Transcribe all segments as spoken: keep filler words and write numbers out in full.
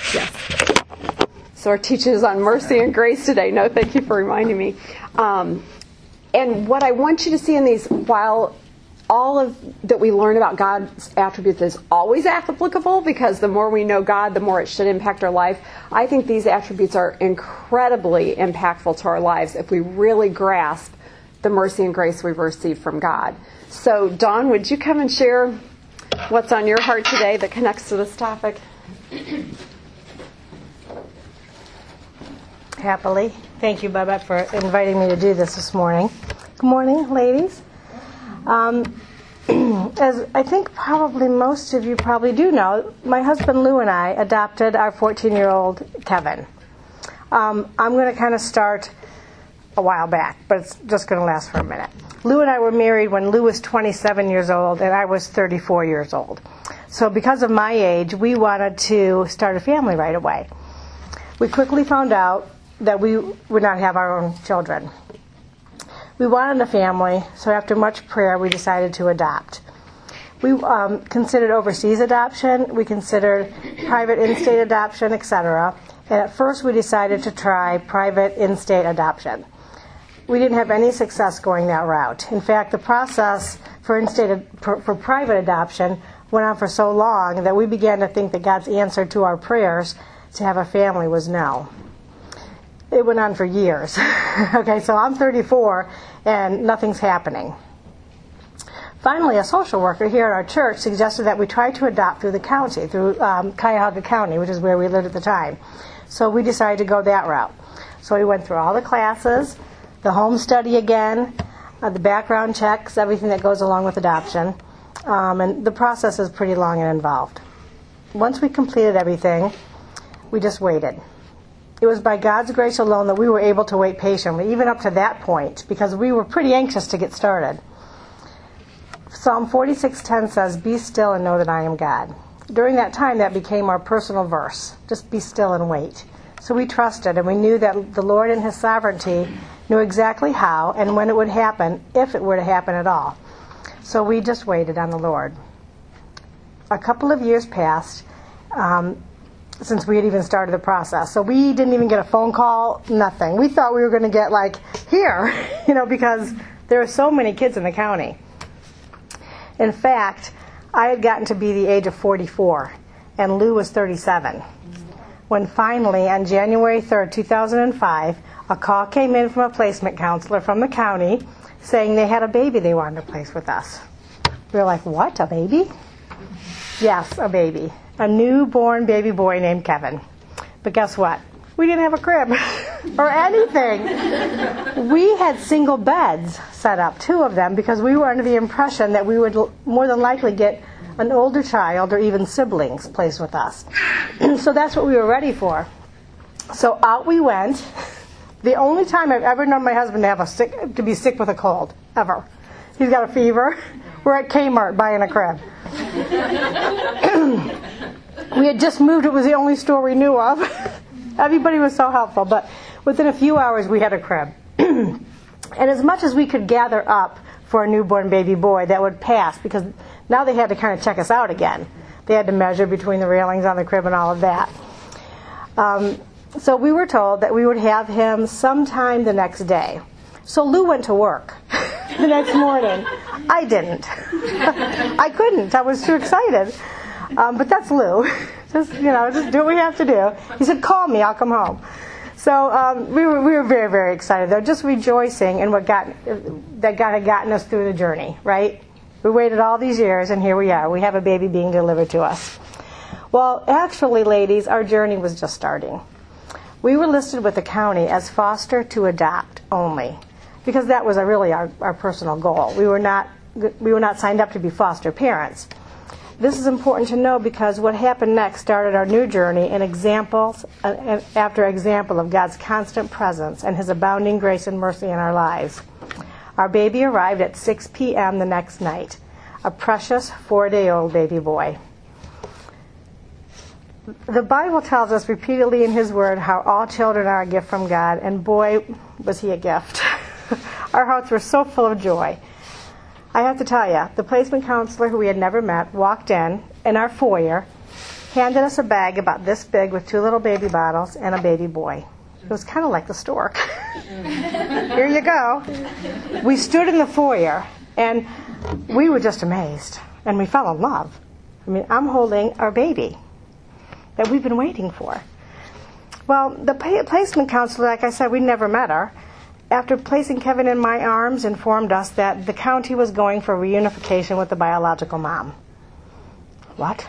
Yes. So our teaching is on mercy and grace today. No, thank you for reminding me. Um, and what I want you to see in these, while all of that we learn about God's attributes is always applicable, because the more we know God, the more it should impact our life, I think these attributes are incredibly impactful to our lives if we really grasp the mercy and grace we've received from God. So, Dawn, would you come and share what's on your heart today that connects to this topic? Happily. Thank you, Babette, for inviting me to do this this morning. Good morning, ladies. Um, as I think probably most of you probably do know, my husband Lou and I adopted our fourteen-year-old Kevin. Um, I'm going to kind of start a while back, but it's just going to last for a minute. Lou and I were married when Lou was twenty-seven years old and I was thirty-four years old. So because of my age, we wanted to start a family right away. We quickly found out that we would not have our own children. We wanted a family, so after much prayer, we decided to adopt. We um, considered overseas adoption, we considered private in-state adoption, et cetera. And at first, we decided to try private in-state adoption. We didn't have any success going that route. In fact, the process for in-state for, for private adoption went on for so long that we began to think that God's answer to our prayers to have a family was no. It went on for years. Okay, so I'm thirty-four and nothing's happening. Finally, a social worker here at our church suggested that we try to adopt through the county, through um, Cuyahoga County, which is where we lived at the time. So we decided to go that route. So we went through all the classes, the home study again, uh, the background checks, everything that goes along with adoption. Um, and the process is pretty long and involved. Once we completed everything, we just waited. It was by God's grace alone that we were able to wait patiently, even up to that point, because we were pretty anxious to get started. Psalm forty-six ten says, "Be still and know that I am God." During that time, that became our personal verse. Just be still and wait. So we trusted, and we knew that the Lord in His sovereignty knew exactly how and when it would happen, if it were to happen at all. So we just waited on the Lord. A couple of years passed um, since we had even started the process. So we didn't even get a phone call, nothing. We thought we were going to get, like, here, you know, because there are so many kids in the county. In fact, I had gotten to be the age of forty-four, and Lou was thirty-seven. When finally, on January third, two thousand five, a call came in from a placement counselor from the county saying they had a baby they wanted to place with us. We were like, what, a baby? Yes, a baby. A newborn baby boy named Kevin. But guess what? We didn't have a crib or anything. We had single beds set up, two of them, because we were under the impression that we would more than likely get an older child or even siblings placed with us. So that's what we were ready for. So out we went. The only time I've ever known my husband to have a sick, to be sick with a cold, ever. He's got a fever. We're at Kmart buying a crib. We had just moved. It was the only store we knew of. Everybody was so helpful. But within a few hours, we had a crib. And as much as we could gather up for a newborn baby boy, that would pass, because now they had to kind of check us out again. They had to measure between the railings on the crib and all of that. Um, so we were told that we would have him sometime the next day. So Lou went to work the next morning. I didn't. I couldn't. I was too excited. Um, but that's Lou. Just, you know, just do what we have to do. He said, call me, I'll come home. So um, we were we were very, very excited. They're just rejoicing in what got, that God had gotten us through the journey, right? We waited all these years, and here we are. We have a baby being delivered to us. Well, actually, ladies, our journey was just starting. We were listed with the county as foster to adopt only, because that was really our, our personal goal. We were not we were not signed up to be foster parents. This is important to know because what happened next started our new journey in examples uh, after example of God's constant presence and His abounding grace and mercy in our lives. Our baby arrived at six p.m. the next night, a precious four-day-old baby boy. The Bible tells us repeatedly in His Word how all children are a gift from God, and boy, was he a gift. Our hearts were so full of joy. I have to tell you, the placement counselor, who we had never met, walked in in our foyer handed us a bag about this big with two little baby bottles and a baby boy. It was kind of like the stork. Here you go. We stood in the foyer, and we were just amazed, and we fell in love. I mean, I'm holding our baby that we've been waiting for. Well, the placement counselor, like I said, we never met her. After placing Kevin in my arms, informed us that the county was going for reunification with the biological mom. What?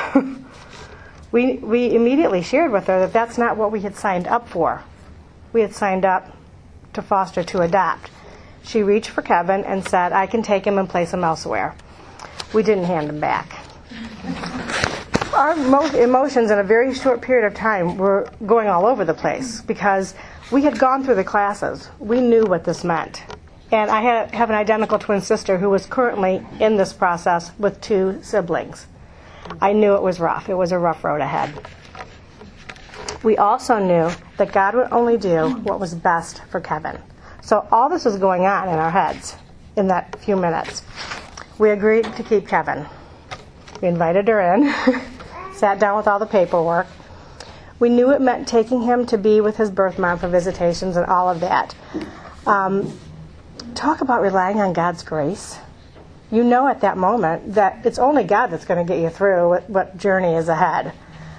we we immediately shared with her that that's not what we had signed up for. We had signed up to foster to adopt. She reached for Kevin and said, I can take him and place him elsewhere. We didn't hand him back. Our mo- emotions in a very short period of time were going all over the place because we had gone through the classes. We knew what this meant. And I had, have an identical twin sister who was currently in this process with two siblings. I knew it was rough. It was a rough road ahead. We also knew that God would only do what was best for Kevin. So all this was going on in our heads in that few minutes. We agreed to keep Kevin. We invited her in, sat down with all the paperwork. We knew it meant taking him to be with his birth mom for visitations and all of that. Um, talk about relying on God's grace. You know at that moment that it's only God that's going to get you through what, what journey is ahead.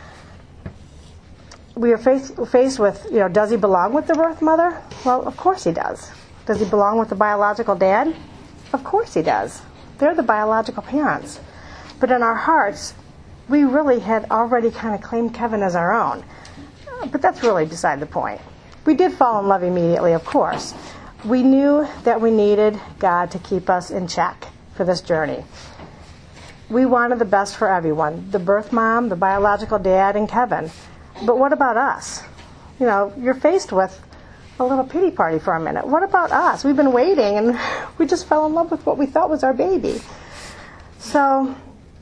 We are faced, faced with, you know, does he belong with the birth mother? Well, of course he does. Does he belong with the biological dad? Of course he does. They're the biological parents. But in our hearts, we really had already kind of claimed Kevin as our own. But that's really beside the point. We did fall in love immediately, of course. We knew that we needed God to keep us in check for this journey. We wanted the best for everyone, the birth mom, the biological dad, and Kevin. But what about us? You know, you're faced with a little pity party for a minute. What about us? We've been waiting, and we just fell in love with what we thought was our baby. So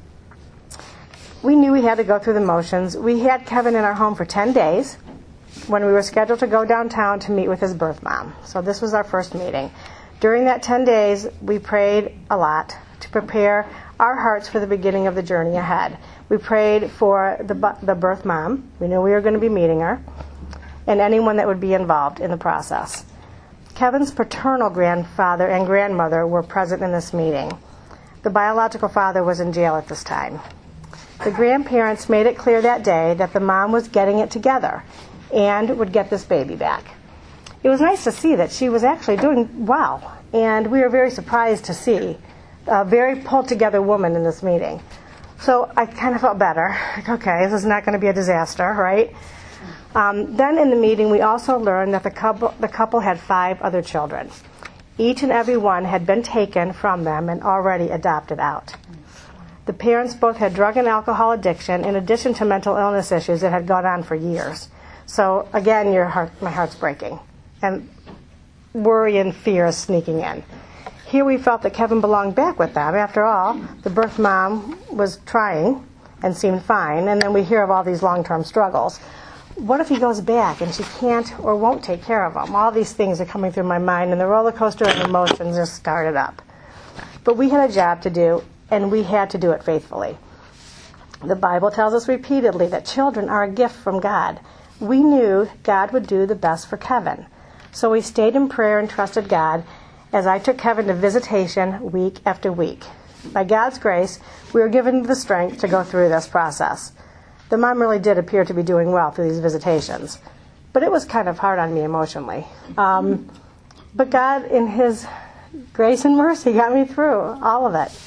we knew we had to go through the motions. We had Kevin in our home for ten days when we were scheduled to go downtown to meet with his birth mom. So this was our first meeting. During that ten days, we prayed a lot to prepare our hearts for the beginning of the journey ahead. We prayed for the, the birth mom. We knew we were going to be meeting her, and anyone that would be involved in the process. Kevin's paternal grandfather and grandmother were present in this meeting. The biological father was in jail at this time. The grandparents made it clear that day that the mom was getting it together and would get this baby back. It was nice to see that she was actually doing well, and we were very surprised to see a very pulled-together woman in this meeting. So I kind of felt better. Like, okay, this is not going to be a disaster, right? Um, then in the meeting, we also learned that the couple, the couple had five other children. Each and every one had been taken from them and already adopted out. The parents both had drug and alcohol addiction in addition to mental illness issues that had gone on for years. So again, your heart, my heart's breaking. And worry and fear is sneaking in. Here we felt that Kevin belonged back with them. After all, the birth mom was trying and seemed fine, and then we hear of all these long-term struggles. What if he goes back and she can't or won't take care of him? All these things are coming through my mind, and the roller coaster of emotions just started up. But we had a job to do, and we had to do it faithfully. The Bible tells us repeatedly that children are a gift from God. We knew God would do the best for Kevin. So we stayed in prayer and trusted God as I took Kevin to visitation week after week. By God's grace, we were given the strength to go through this process. The mom really did appear to be doing well through these visitations, but it was kind of hard on me emotionally. Um, but God, in His grace and mercy, got me through all of it.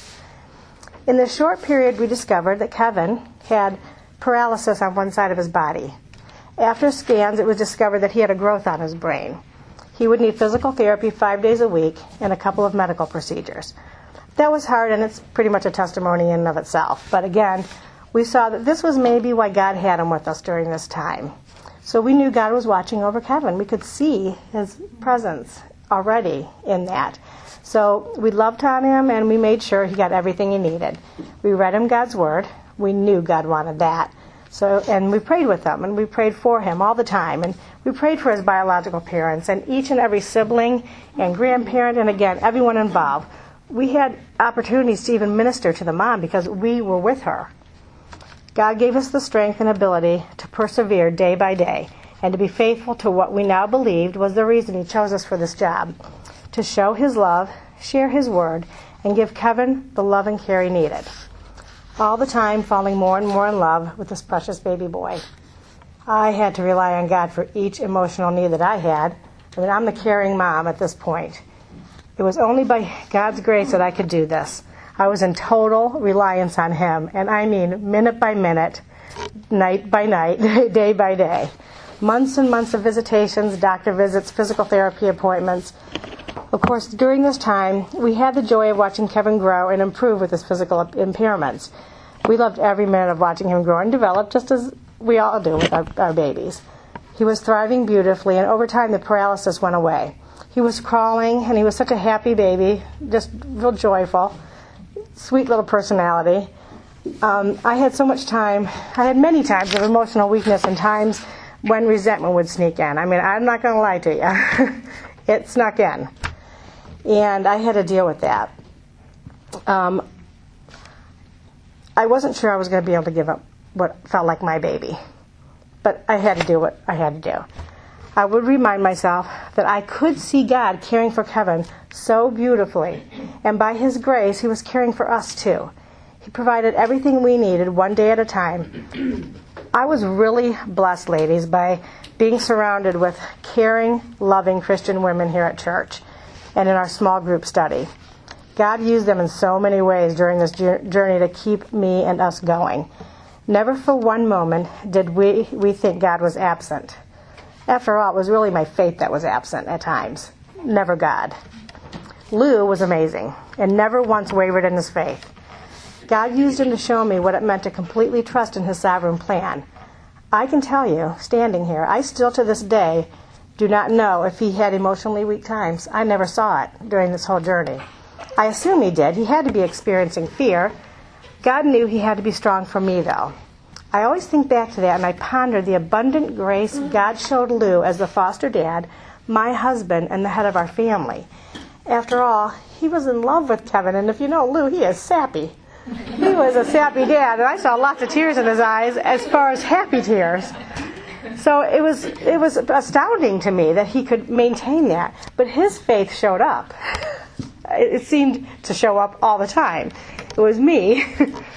In this short period, we discovered that Kevin had paralysis on one side of his body. After scans, it was discovered that he had a growth on his brain. He would need physical therapy five days a week and a couple of medical procedures. That was hard, and it's pretty much a testimony in and of itself. But again, we saw that this was maybe why God had him with us during this time. So we knew God was watching over Kevin. We could see His presence already in that. So we loved on him, and we made sure he got everything he needed. We read him God's Word. We knew God wanted that. So, and we prayed with him, and we prayed for him all the time. And we prayed for his biological parents, and each and every sibling and grandparent, and again, everyone involved. We had opportunities to even minister to the mom because we were with her. God gave us the strength and ability to persevere day by day and to be faithful to what we now believed was the reason he chose us for this job, to show his love, share his word, and give Kevin the love and care he needed. All the time falling more and more in love with this precious baby boy. I had to rely on God for each emotional need that I had. I mean, I'm the caring mom at this point. It was only by God's grace that I could do this. I was in total reliance on him, and I mean minute by minute, night by night, day by day. Months and months of visitations, doctor visits, physical therapy appointments. Of course, during this time, we had the joy of watching Kevin grow and improve with his physical impairments. We loved every minute of watching him grow and develop, just as we all do with our, our babies. He was thriving beautifully, and over time the paralysis went away. He was crawling, and he was such a happy baby, just real joyful, sweet little personality. Um, I had so much time, I had many times of emotional weakness and times when resentment would sneak in. I mean, I'm not going to lie to you. It snuck in. And I had to deal with that. Um, I wasn't sure I was going to be able to give up what felt like my baby. But I had to do what I had to do. I would remind myself that I could see God caring for Kevin so beautifully. And by his grace, he was caring for us too. He provided everything we needed one day at a time. I was really blessed, ladies, by being surrounded with caring, loving Christian women here at church and in our small group study. God used them in so many ways during this journey to keep me and us going. Never for one moment did we, we think God was absent. After all, it was really my faith that was absent at times, never God. Lou was amazing and never once wavered in his faith. God used him to show me what it meant to completely trust in his sovereign plan. I can tell you, standing here, I still to this day do not know if he had emotionally weak times. I never saw it during this whole journey. I assume he did. He had to be experiencing fear. God knew he had to be strong for me, though. I always think back to that and I ponder the abundant grace God showed Lou as the foster dad, my husband, and the head of our family. After all, he was in love with Kevin, and if you know Lou, he is sappy. He was a sappy dad, and I saw lots of tears in his eyes as far as happy tears. So it was it was astounding to me that he could maintain that. But his faith showed up. It seemed to show up all the time. It was me.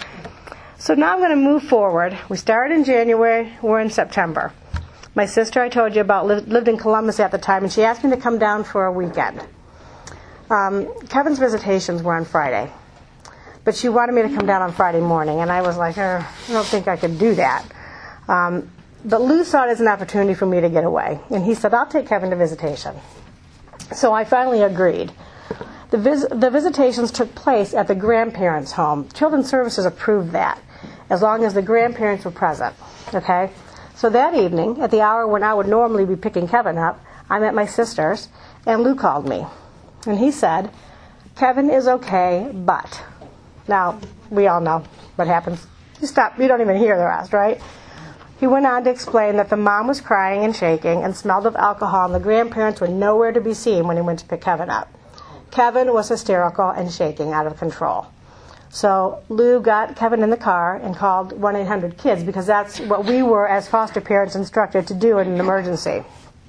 So now I'm going to move forward. We started in January. We're in September. My sister, I told you about, lived, lived in Columbus at the time, and she asked me to come down for a weekend. Um, Kevin's visitations were on Friday. But she wanted me to come down on Friday morning, and I was like, eh, I don't think I could do that. Um, but Lou saw it as an opportunity for me to get away. And he said, I'll take Kevin to visitation. So I finally agreed. The, vis- the visitations took place at the grandparents' home. Children's Services approved that, as long as the grandparents were present. Okay? So that evening, at the hour when I would normally be picking Kevin up, I'm at my sister's, and Lou called me. And he said, Kevin is okay, but... Now, we all know what happens. You stop, you don't even hear the rest, right? He went on to explain that the mom was crying and shaking and smelled of alcohol, and the grandparents were nowhere to be seen when he went to pick Kevin up. Kevin was hysterical and shaking out of control. So Lou got Kevin in the car and called one eight hundred kids, because that's what we were as foster parents instructed to do in an emergency.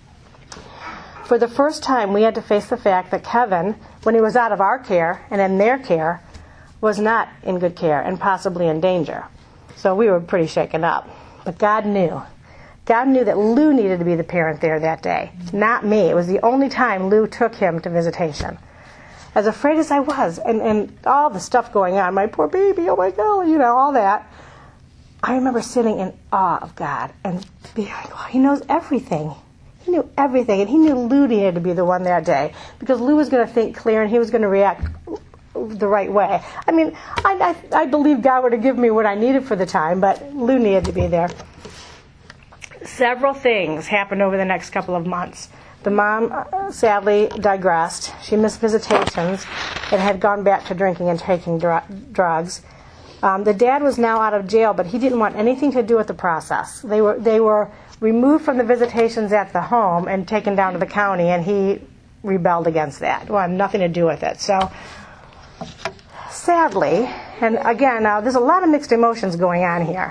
For the first time, we had to face the fact that Kevin, when he was out of our care and in their care, was not in good care and possibly in danger. So we were pretty shaken up. But God knew. God knew that Lou needed to be the parent there that day, not me. It was the only time Lou took him to visitation. As afraid as I was, and, and all the stuff going on, my poor baby, oh my God, you know, all that, I remember sitting in awe of God and being like, oh, he knows everything. He knew everything, and he knew Lou needed to be the one that day, because Lou was going to think clear and he was going to react the right way. I mean, I, I, I believe God would have given me what I needed for the time, but Lou needed to be there. Several things happened over the next couple of months. The mom uh, sadly digressed. She missed visitations and had gone back to drinking and taking dr- drugs. Um, the dad was now out of jail, but he didn't want anything to do with the process. They were they were removed from the visitations at the home and taken down to the county, and he rebelled against that. Well, had nothing to do with it. So sadly, and again, now there's a lot of mixed emotions going on here.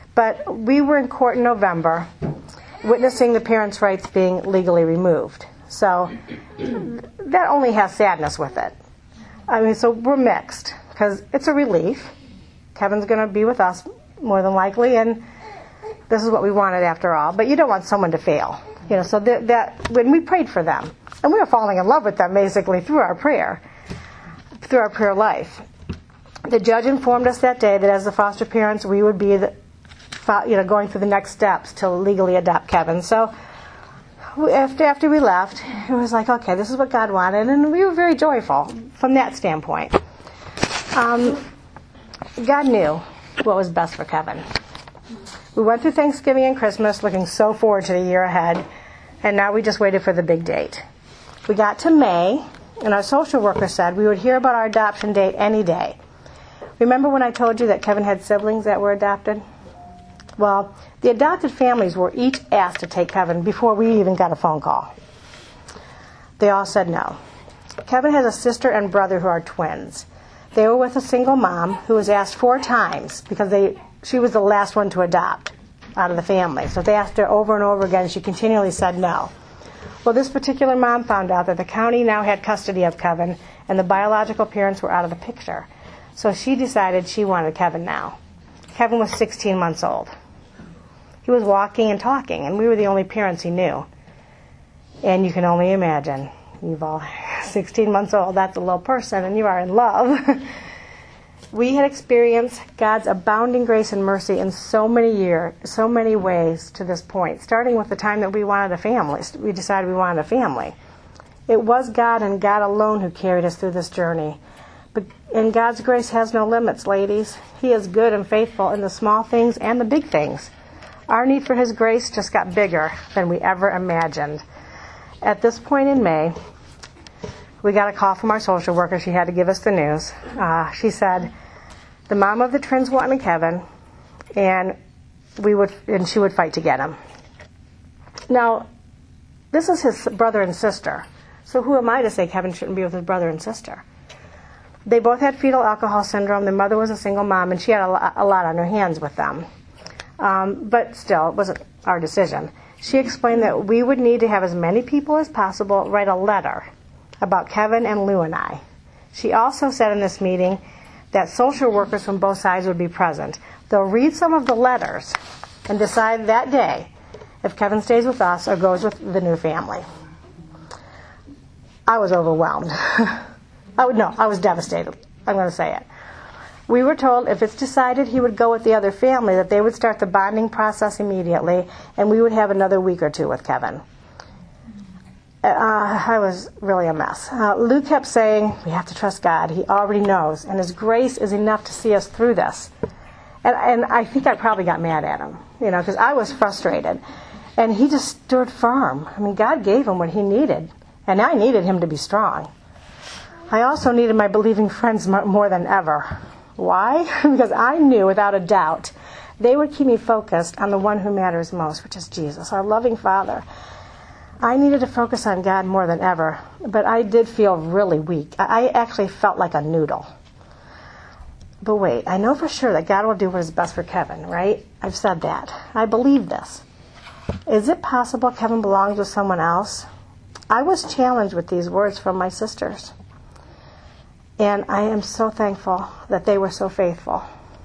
But we were in court in November, witnessing the parents' rights being legally removed. So that only has sadness with it. I mean, so we're mixed, because it's a relief. Kevin's going to be with us more than likely, and this is what we wanted after all. But you don't want someone to fail. You know, so that, that when we prayed for them, and we were falling in love with them basically through our prayer, through our prayer life. The judge informed us that day that as the foster parents, we would be the, you know, going through the next steps to legally adopt Kevin. So after after we left, it was like, okay, this is what God wanted, and we were very joyful from that standpoint. Um, God knew what was best for Kevin. We went through Thanksgiving and Christmas looking so forward to the year ahead, and now we just waited for the big date. We got to May, and our social worker said we would hear about our adoption date any day. Remember when I told you that Kevin had siblings that were adopted? Well, the adopted families were each asked to take Kevin before we even got a phone call. They all said no. Kevin has a sister and brother who are twins. They were with a single mom who was asked four times because they she was the last one to adopt out of the family. So they asked her over and over again, and she continually said no. Well, this particular mom found out that the county now had custody of Kevin, and the biological parents were out of the picture. So she decided she wanted Kevin now. Kevin was sixteen months old. He was walking and talking, and we were the only parents he knew. And you can only imagine, you've all sixteen months old, that's a little person, and you are in love. We had experienced God's abounding grace and mercy in so many years, so many ways to this point, starting with the time that we wanted a family. We decided we wanted a family. It was God and God alone who carried us through this journey. But and God's grace has no limits, ladies. He is good and faithful in the small things and the big things. Our need for His grace just got bigger than we ever imagined. At this point in May, we got a call from our social worker. She had to give us the news. Uh, she said the mom of the twins wanted Kevin, and we would, and she would fight to get him. Now, this is his brother and sister. So who am I to say Kevin shouldn't be with his brother and sister? They both had fetal alcohol syndrome. The mother was a single mom, and she had a lot, a lot on her hands with them. Um, but still, it wasn't our decision. She explained that we would need to have as many people as possible write a letter about Kevin and Lou and I. She also said in this meeting that social workers from both sides would be present. They'll read some of the letters and decide that day if Kevin stays with us or goes with the new family. I was overwhelmed. I would, no, I was devastated. I'm going to say it. We were told if it's decided he would go with the other family, that they would start the bonding process immediately, and we would have another week or two with Kevin. Uh, I was really a mess. Uh, Lou kept saying, we have to trust God. He already knows, and His grace is enough to see us through this. And, and I think I probably got mad at him, you know, because I was frustrated. And he just stood firm. I mean, God gave him what he needed, and I needed him to be strong. I also needed my believing friends more than ever. Why? Because I knew without a doubt they would keep me focused on the one who matters most, which is Jesus, our loving Father. I needed to focus on God more than ever, but I did feel really weak. I actually felt like a noodle. But wait, I know for sure that God will do what is best for Kevin, right? I've said that. I believe this. Is it possible Kevin belongs with someone else? I was challenged with these words from my sisters. And I am so thankful that they were so faithful.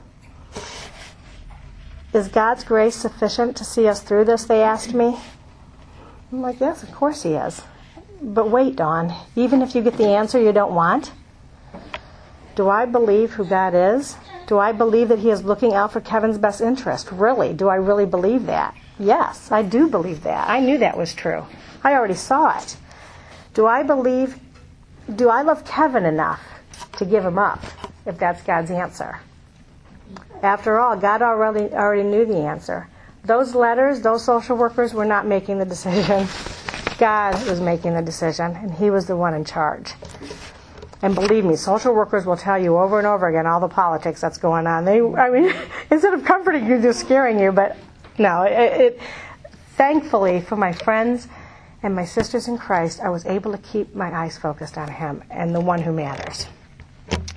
Is God's grace sufficient to see us through this, they asked me. I'm like, yes, of course He is. But wait, Dawn, even if you get the answer you don't want, do I believe who God is? Do I believe that He is looking out for Kevin's best interest? Really? Do I really believe that? Yes, I do believe that. I knew that was true. I already saw it. Do I believe, do I love Kevin enough to give him up, if that's God's answer? After all, God already already knew the answer. Those letters, those social workers were not making the decision. God was making the decision, and He was the one in charge. And believe me, social workers will tell you over and over again all the politics that's going on. They, I mean, instead of comforting you, they're scaring you. But no, it, it thankfully for my friends and my sisters in Christ, I was able to keep my eyes focused on Him and the one who matters.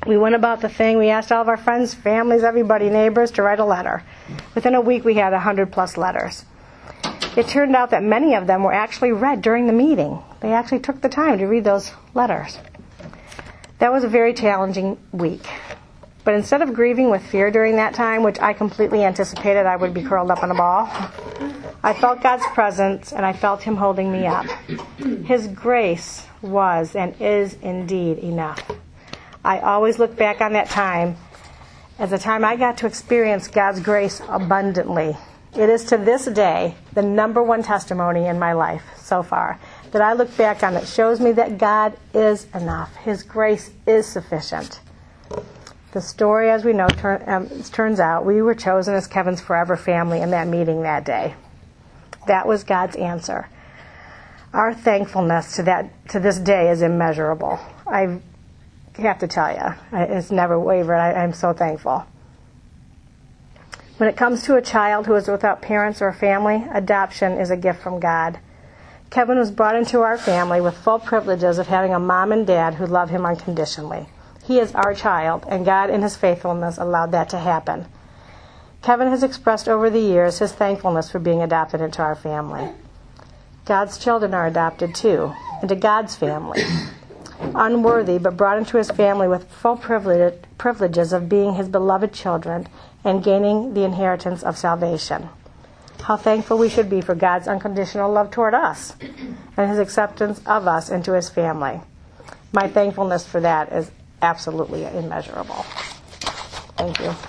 We went about the thing. We asked all of our friends, families, everybody, neighbors to write a letter. Within a week, we had one hundred plus letters. It turned out that many of them were actually read during the meeting. They actually took the time to read those letters. That was a very challenging week. But instead of grieving with fear during that time, which I completely anticipated I would be curled up in a ball, I felt God's presence and I felt Him holding me up. His grace was and is indeed enough. I always look back on that time as a time I got to experience God's grace abundantly. It is to this day the number one testimony in my life so far that I look back on that shows me that God is enough. His grace is sufficient. The story, as we know, turn, um, turns out we were chosen as Kevin's forever family in that meeting that day. That was God's answer. Our thankfulness to that to this day is immeasurable. I have to tell you, it's never wavered. I, I'm so thankful. When it comes to a child who is without parents or family, adoption is a gift from God. Kevin was brought into our family with full privileges of having a mom and dad who love him unconditionally. He is our child, and God in His faithfulness allowed that to happen. Kevin has expressed over the years his thankfulness for being adopted into our family. God's children are adopted too, into God's family. Unworthy, but brought into His family with full privilege, privileges of being His beloved children and gaining the inheritance of salvation. How thankful we should be for God's unconditional love toward us and His acceptance of us into His family. My thankfulness for that is absolutely immeasurable. Thank you.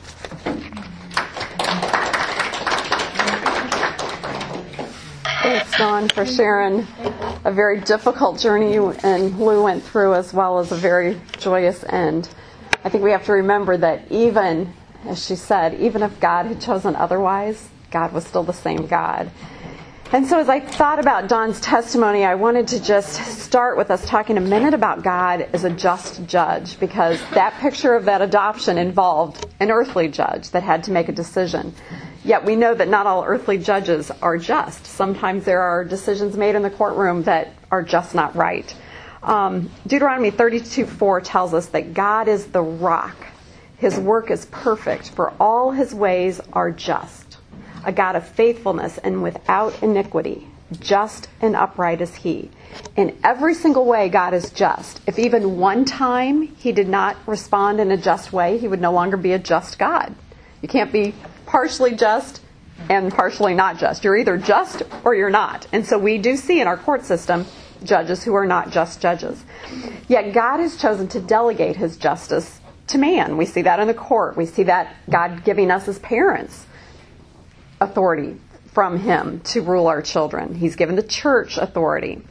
Thanks, Dawn, for sharing a very difficult journey you and Lou went through, as well as a very joyous end. I think we have to remember that even, as she said, even if God had chosen otherwise, God was still the same God. And so as I thought about Dawn's testimony, I wanted to just start with us talking a minute about God as a just judge, because that picture of that adoption involved an earthly judge that had to make a decision. Yet we know that not all earthly judges are just. Sometimes there are decisions made in the courtroom that are just not right. Um, Deuteronomy thirty-two four tells us that God is the rock. His work is perfect, for all His ways are just. A God of faithfulness and without iniquity. Just and upright is He. In every single way, God is just. If even one time He did not respond in a just way, He would no longer be a just God. You can't be partially just and partially not just. You're either just or you're not. And so we do see in our court system judges who are not just judges. Yet God has chosen to delegate His justice to man. We see that in the court. We see that God giving us as parents authority from Him to rule our children. He's given the church authority.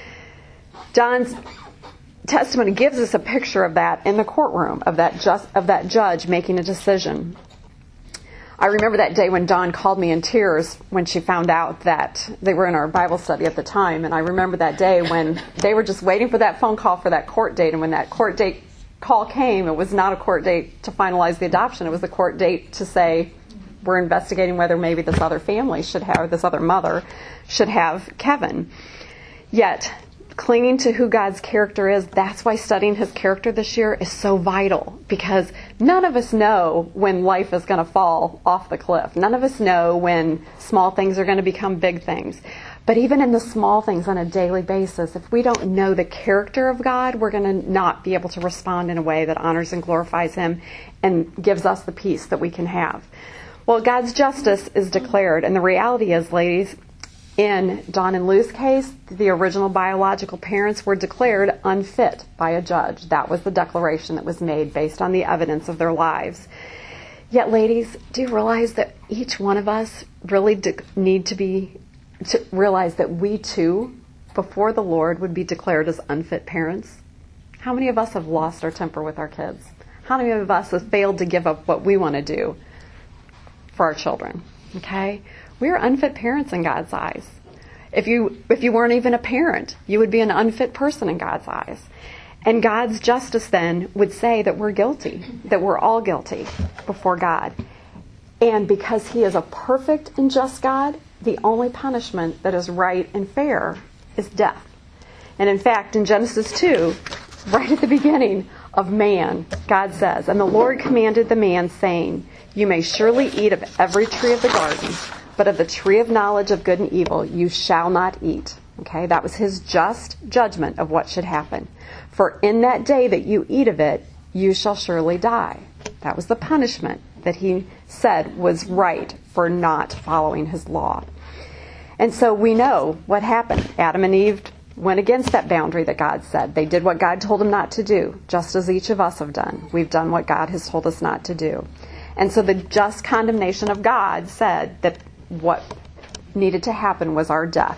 Dawn's testimony gives us a picture of that in the courtroom, of that just of that judge making a decision. I remember that day when Dawn called me in tears when she found out that they were in our Bible study at the time. And I remember that day when they were just waiting for that phone call for that court date. And when that court date call came, it was not a court date to finalize the adoption. It was a court date to say, we're investigating whether maybe this other family should have, this other mother should have Kevin. Yet, clinging to who God's character is, that's why studying His character this year is so vital, because none of us know when life is going to fall off the cliff. None of us know when small things are going to become big things. But even in the small things on a daily basis, if we don't know the character of God, we're going to not be able to respond in a way that honors and glorifies Him and gives us the peace that we can have. Well, God's justice is declared, and the reality is, ladies, in Dawn and Lou's case, the original biological parents were declared unfit by a judge. That was the declaration that was made based on the evidence of their lives. Yet, ladies, do you realize that each one of us really de- need to be, to realize that we too, before the Lord, would be declared as unfit parents? How many of us have lost our temper with our kids? How many of us have failed to give up what we want to do for our children? Okay? We are unfit parents in God's eyes. If you if you weren't even a parent, you would be an unfit person in God's eyes. And God's justice then would say that we're guilty, that we're all guilty before God. And because He is a perfect and just God, the only punishment that is right and fair is death. And in fact, in Genesis two, right at the beginning, of man, God says, "And the Lord commanded the man, saying, You may surely eat of every tree of the garden, but of the tree of knowledge of good and evil you shall not eat." Okay, that was his just judgment of what should happen. "For in that day that you eat of it, you shall surely die." That was the punishment that he said was right for not following his law. And so we know what happened. Adam and Eve went against that boundary that God said. They did what God told them not to do, just as each of us have done. We've done what God has told us not to do. And so the just condemnation of God said that what needed to happen was our death.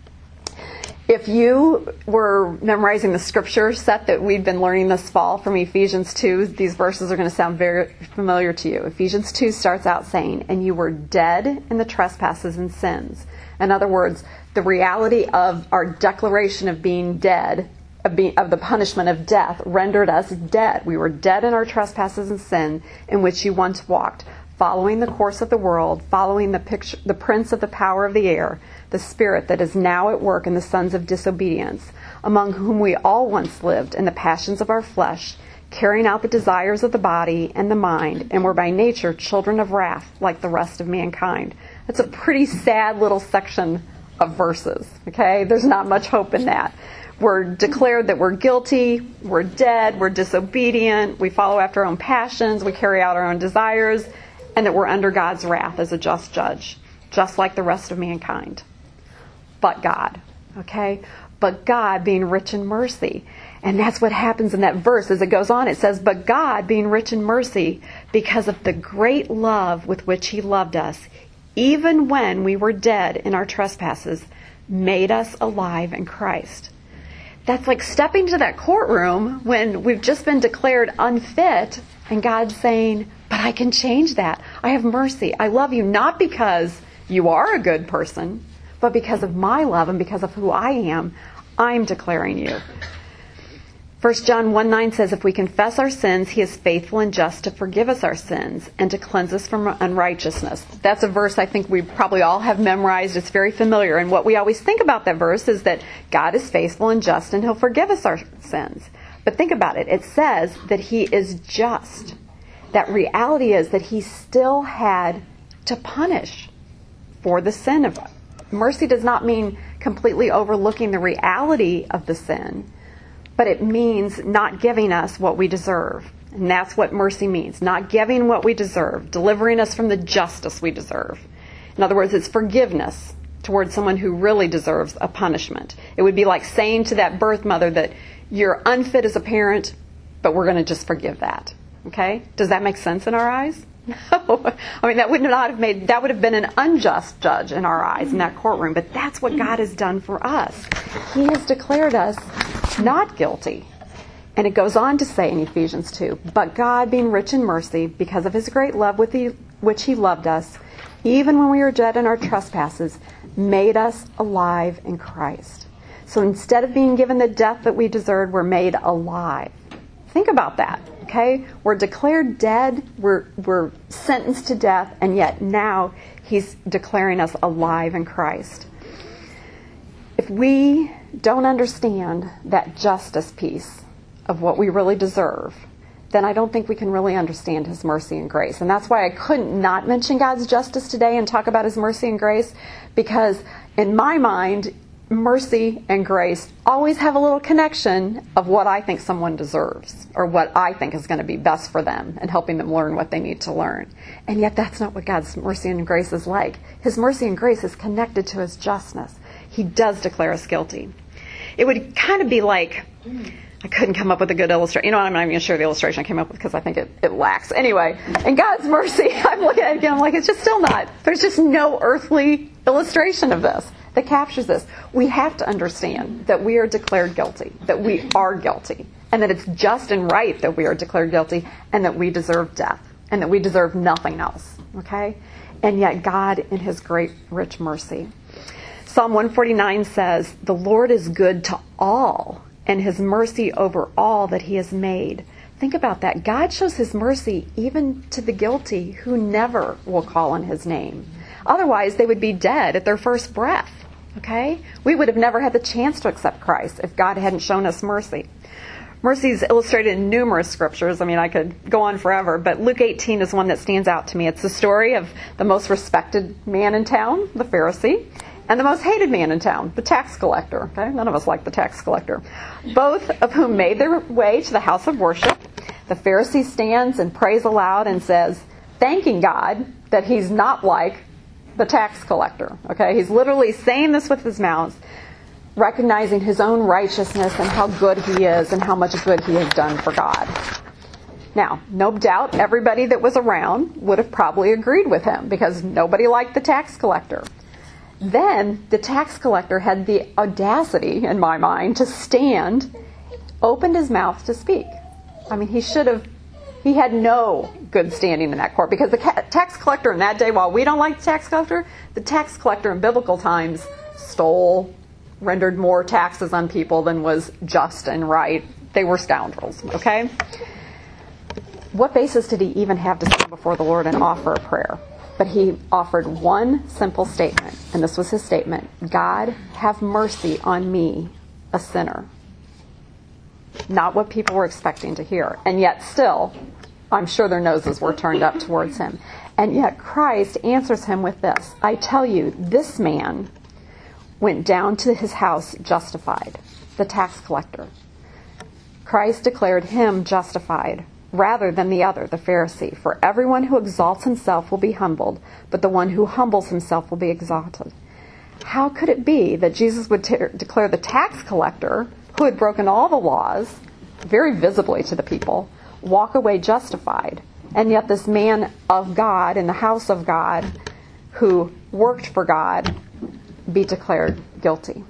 If you were memorizing the scripture set that we've been learning this fall from Ephesians two, these verses are going to sound very familiar to you. Ephesians two starts out saying, "And you were dead in the trespasses and sins." In other words, the reality of our declaration of being dead, of, being, of the punishment of death, rendered us dead. We were dead in our trespasses and sin in which you once walked, following the course of the world, following the, picture, the prince of the power of the air, the spirit that is now at work in the sons of disobedience, among whom we all once lived in the passions of our flesh, carrying out the desires of the body and the mind, and were by nature children of wrath like the rest of mankind. That's a pretty sad little section of verses, okay? There's not much hope in that. We're declared that we're guilty, we're dead, we're disobedient, we follow after our own passions, we carry out our own desires, and that we're under God's wrath as a just judge, just like the rest of mankind. But God, okay? But God being rich in mercy. And that's what happens in that verse. As it goes on, it says, "But God being rich in mercy, because of the great love with which he loved us, even when we were dead in our trespasses, made us alive in Christ." That's like stepping to that courtroom when we've just been declared unfit, and God's saying, "But I can change that. I have mercy. I love you, not because you are a good person, but because of my love and because of who I am, I'm declaring you." First John one nine says, "If we confess our sins, he is faithful and just to forgive us our sins and to cleanse us from unrighteousness." That's a verse I think we probably all have memorized. It's very familiar. And what we always think about that verse is that God is faithful and just and he'll forgive us our sins. But think about it. It says that he is just. That reality is that he still had to punish for the sin of us. Mercy does not mean completely overlooking the reality of the sin, but it means not giving us what we deserve. And that's what mercy means. Not giving what we deserve, delivering us from the justice we deserve. In other words, it's forgiveness towards someone who really deserves a punishment. It would be like saying to that birth mother that you're unfit as a parent, but we're going to just forgive that. Okay? Does that make sense in our eyes? No. I mean, that would not have made, that would have been an unjust judge in our eyes in that courtroom. But that's what God has done for us. He has declared us not guilty. And it goes on to say in Ephesians two, "But God, being rich in mercy, because of his great love with the, which he loved us, even when we were dead in our trespasses, made us alive in Christ." So instead of being given the death that we deserved, we're made alive. Think about that, okay? We're declared dead, we're, we're sentenced to death, and yet now he's declaring us alive in Christ. If we don't understand that justice piece of what we really deserve, then I don't think we can really understand his mercy and grace. And that's why I couldn't not mention God's justice today and talk about his mercy and grace, because in my mind, mercy and grace always have a little connection of what I think someone deserves or what I think is going to be best for them and helping them learn what they need to learn. And yet that's not what God's mercy and grace is like. His mercy and grace is connected to his justness. He does declare us guilty. It would kind of be like, I couldn't come up with a good illustration. You know what, I'm not even going to share the illustration I came up with because I think it, it lacks. Anyway, in God's mercy, I'm looking at it again, I'm like, it's just still not. There's just no earthly illustration of this that captures this. We have to understand that we are declared guilty, that we are guilty, and that it's just and right that we are declared guilty, and that we deserve death, and that we deserve nothing else, okay? And yet God, in his great rich mercy. Psalm one forty-nine says, "The Lord is good to all, and his mercy over all that he has made." Think about that. God shows his mercy even to the guilty who never will call on his name. Otherwise, they would be dead at their first breath. Okay? We would have never had the chance to accept Christ if God hadn't shown us mercy. Mercy is illustrated in numerous scriptures. I mean, I could go on forever, but Luke eighteen is one that stands out to me. It's the story of the most respected man in town, the Pharisee, and the most hated man in town, the tax collector. Okay? None of us like the tax collector. Both of whom made their way to the house of worship. The Pharisee stands and prays aloud and says, thanking God that he's not like the tax collector. Okay? He's literally saying this with his mouth, recognizing his own righteousness and how good he is and how much good he has done for God. Now, no doubt everybody that was around would have probably agreed with him because nobody liked the tax collector. Then the tax collector had the audacity, in my mind, to stand, opened his mouth to speak. I mean, he should have, he had no good standing in that court because the tax collector in that day, while we don't like the tax collector, the tax collector in biblical times stole, rendered more taxes on people than was just and right. They were scoundrels, okay? What basis did he even have to stand before the Lord and offer a prayer? But he offered one simple statement, and this was his statement: God, have mercy on me, a sinner. Not what people were expecting to hear. And yet still, I'm sure their noses were turned up towards him. And yet Christ answers him with this: I tell you, this man went down to his house justified, the tax collector. Christ declared him justified rather than the other, the Pharisee. For everyone who exalts himself will be humbled, but the one who humbles himself will be exalted. How could it be that Jesus would t- declare the tax collector, who had broken all the laws, very visibly to the people, walk away justified, and yet this man of God in the house of God, who worked for God, be declared guilty?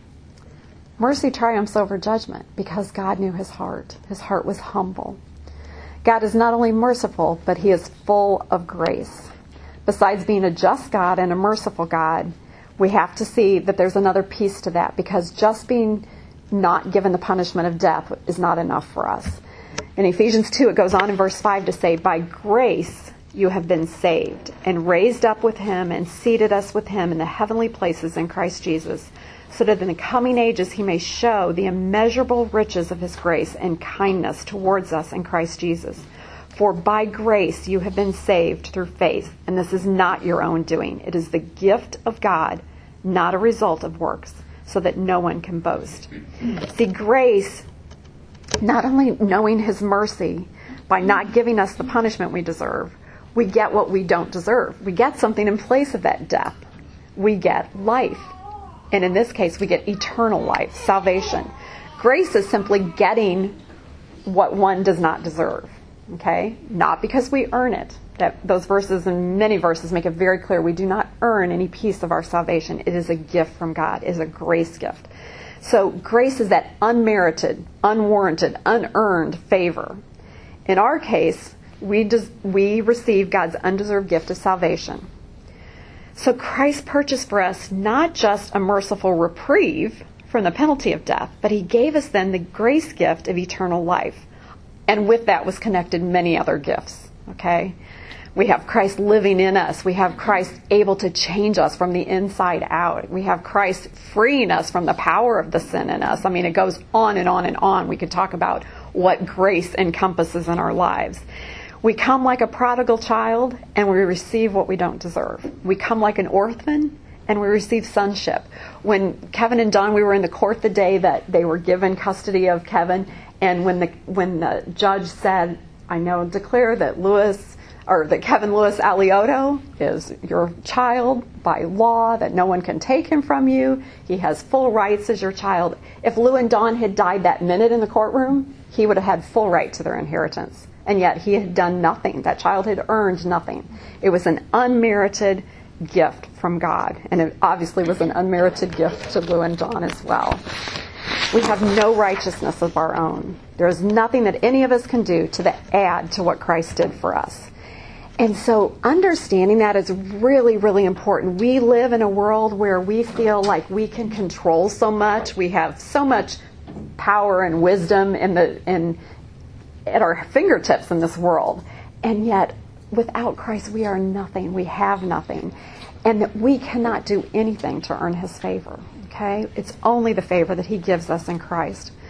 Mercy triumphs over judgment because God knew his heart. His heart was humble. God is not only merciful, but he is full of grace. Besides being a just God and a merciful God, we have to see that there's another piece to that, because just being not given the punishment of death is not enough for us. In Ephesians two, it goes on in verse five to say, by grace you have been saved, and raised up with him, and seated us with him in the heavenly places in Christ Jesus, so that in the coming ages he may show the immeasurable riches of his grace and kindness towards us in Christ Jesus. For by grace you have been saved through faith, and this is not your own doing. It is the gift of God, not a result of works, so that no one can boast. See, grace, not only knowing his mercy by not giving us the punishment we deserve, we get what we don't deserve. We get something in place of that death. We get life. And in this case, we get eternal life, salvation. Grace is simply getting what one does not deserve. Okay? Not because we earn it. That those verses and many verses make it very clear we do not earn any piece of our salvation. It is a gift from God. It is a grace gift. So grace is that unmerited, unwarranted, unearned favor. In our case, we des- we receive God's undeserved gift of salvation. So Christ purchased for us not just a merciful reprieve from the penalty of death, but he gave us then the grace gift of eternal life. And with that was connected many other gifts. Okay? We have Christ living in us. We have Christ able to change us from the inside out. We have Christ freeing us from the power of the sin in us. I mean, it goes on and on and on. We could talk about what grace encompasses in our lives. We come like a prodigal child, and we receive what we don't deserve. We come like an orphan, and we receive sonship. When Kevin and Don, we were in the court the day that they were given custody of Kevin, and when the when the judge said, I now declare that Lewis, or that Kevin Lewis Alioto is your child by law, that no one can take him from you. He has full rights as your child. If Lou and Don had died that minute in the courtroom, he would have had full right to their inheritance. And yet he had done nothing. That child had earned nothing. It was an unmerited gift from God. And it obviously was an unmerited gift to Lou and Don as well. We have no righteousness of our own. There is nothing that any of us can do to the, add to what Christ did for us. And so understanding that is really, really important. We live in a world where we feel like we can control so much. We have so much power and wisdom in the in at our fingertips in this world. And yet, without Christ, we are nothing. We have nothing. And that we cannot do anything to earn his favor. Okay? It's only the favor that he gives us in Christ.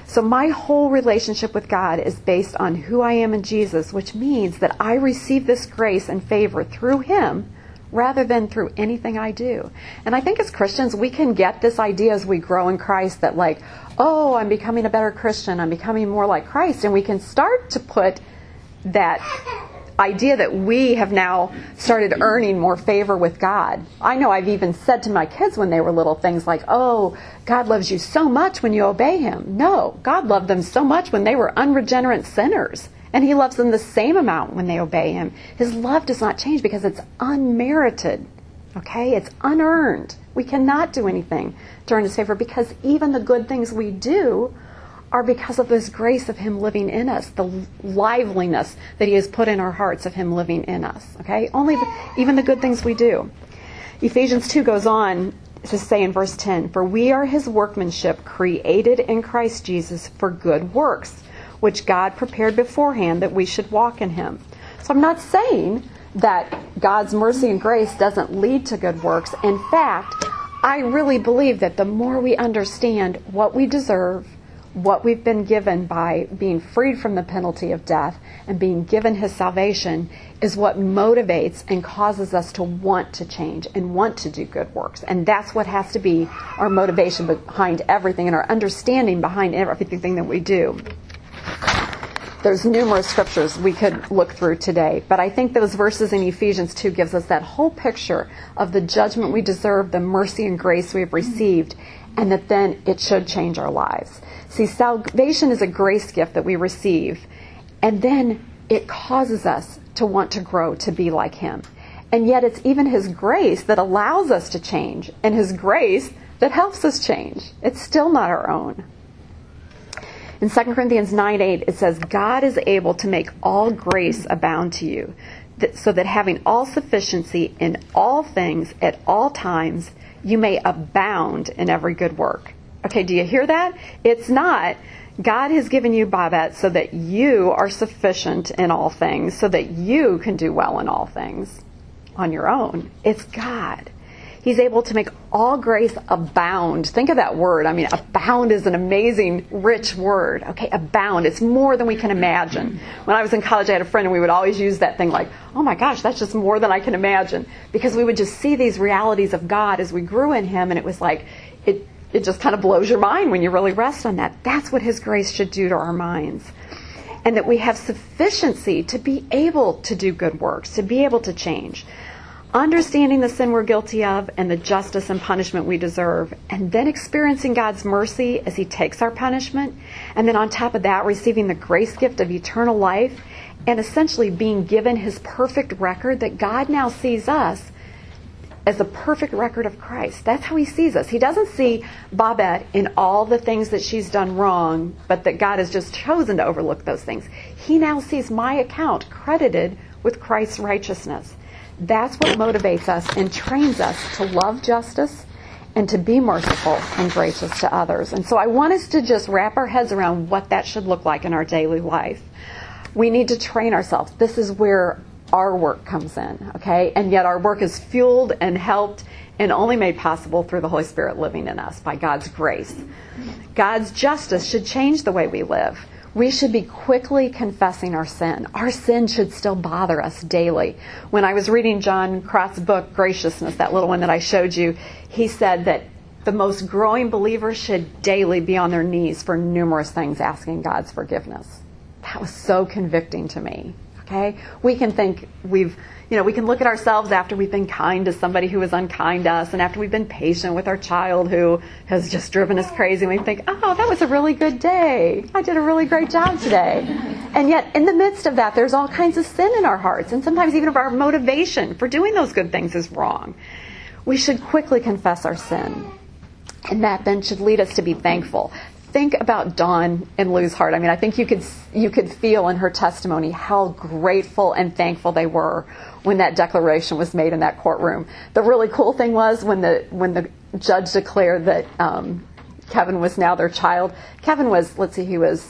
So my whole relationship with God is based on who I am in Jesus, which means that I receive this grace and favor through Him rather than through anything I do. And I think as Christians, we can get this idea as we grow in Christ that like, oh, I'm becoming a better Christian, I'm becoming more like Christ, and we can start to put that idea that we have now started earning more favor with God. I know I've even said to my kids when they were little things like, oh, God loves you so much when you obey Him. No, God loved them so much when they were unregenerate sinners. And He loves them the same amount when they obey Him. His love does not change because it's unmerited. Okay? It's unearned. We cannot do anything to earn His favor because even the good things we do are because of this grace of Him living in us, the liveliness that He has put in our hearts of Him living in us. Okay? Only the, even the good things we do. Ephesians two goes on to say in verse ten, "For we are His workmanship, created in Christ Jesus for good works, which God prepared beforehand that we should walk in Him." So I'm not saying that God's mercy and grace doesn't lead to good works. In fact, I really believe that the more we understand what we deserve, what we've been given by being freed from the penalty of death and being given His salvation, is what motivates and causes us to want to change and want to do good works. And that's what has to be our motivation behind everything and our understanding behind everything that we do. There's numerous scriptures we could look through today, but I think those verses in Ephesians two gives us that whole picture of the judgment we deserve, the mercy and grace we have received, and that then it should change our lives. See, salvation is a grace gift that we receive, and then it causes us to want to grow to be like Him. And yet it's even His grace that allows us to change, and His grace that helps us change. It's still not our own. In Second Corinthians nine eight, it says, "God is able to make all grace abound to you, that, so that having all sufficiency in all things at all times, you may abound in every good work." Okay, do you hear that? It's not, God has given you Babette so that you are sufficient in all things, so that you can do well in all things on your own. It's God. He's able to make all grace abound. Think of that word. I mean, abound is an amazing, rich word. Okay, abound. It's more than we can imagine. When I was in college, I had a friend and we would always use that thing like, oh my gosh, that's just more than I can imagine. Because we would just see these realities of God as we grew in Him, and it was like, it, it just kind of blows your mind when you really rest on that. That's what His grace should do to our minds. And that we have sufficiency to be able to do good works, to be able to change. Understanding the sin we're guilty of and the justice and punishment we deserve, and then experiencing God's mercy as He takes our punishment, and then on top of that, receiving the grace gift of eternal life, and essentially being given His perfect record, that God now sees us as a perfect record of Christ. That's how He sees us. He doesn't see Babette in all the things that she's done wrong, but that God has just chosen to overlook those things. He now sees my account credited with Christ's righteousness. That's what motivates us and trains us to love justice and to be merciful and gracious to others. And so I want us to just wrap our heads around what that should look like in our daily life. We need to train ourselves. This is where our work comes in, okay? And yet our work is fueled and helped and only made possible through the Holy Spirit living in us by God's grace. God's justice should change the way we live. We should be quickly confessing our sin. Our sin should still bother us daily. When I was reading John Cross's book, Graciousness, that little one that I showed you, he said that the most growing believers should daily be on their knees for numerous things, asking God's forgiveness. That was so convicting to me. Okay? We can think we've, you know, we can look at ourselves after we've been kind to somebody who was unkind to us, and after we've been patient with our child who has just driven us crazy, and we think, oh, that was a really good day. I did a really great job today. And yet, in the midst of that, there's all kinds of sin in our hearts, and sometimes even if our motivation for doing those good things is wrong. We should quickly confess our sin. And that then should lead us to be thankful. Think about Dawn and Lou's heart. I mean, I think you could you could feel in her testimony how grateful and thankful they were when that declaration was made in that courtroom. The really cool thing was when the when the judge declared that um, Kevin was now their child. Kevin was, let's see, he was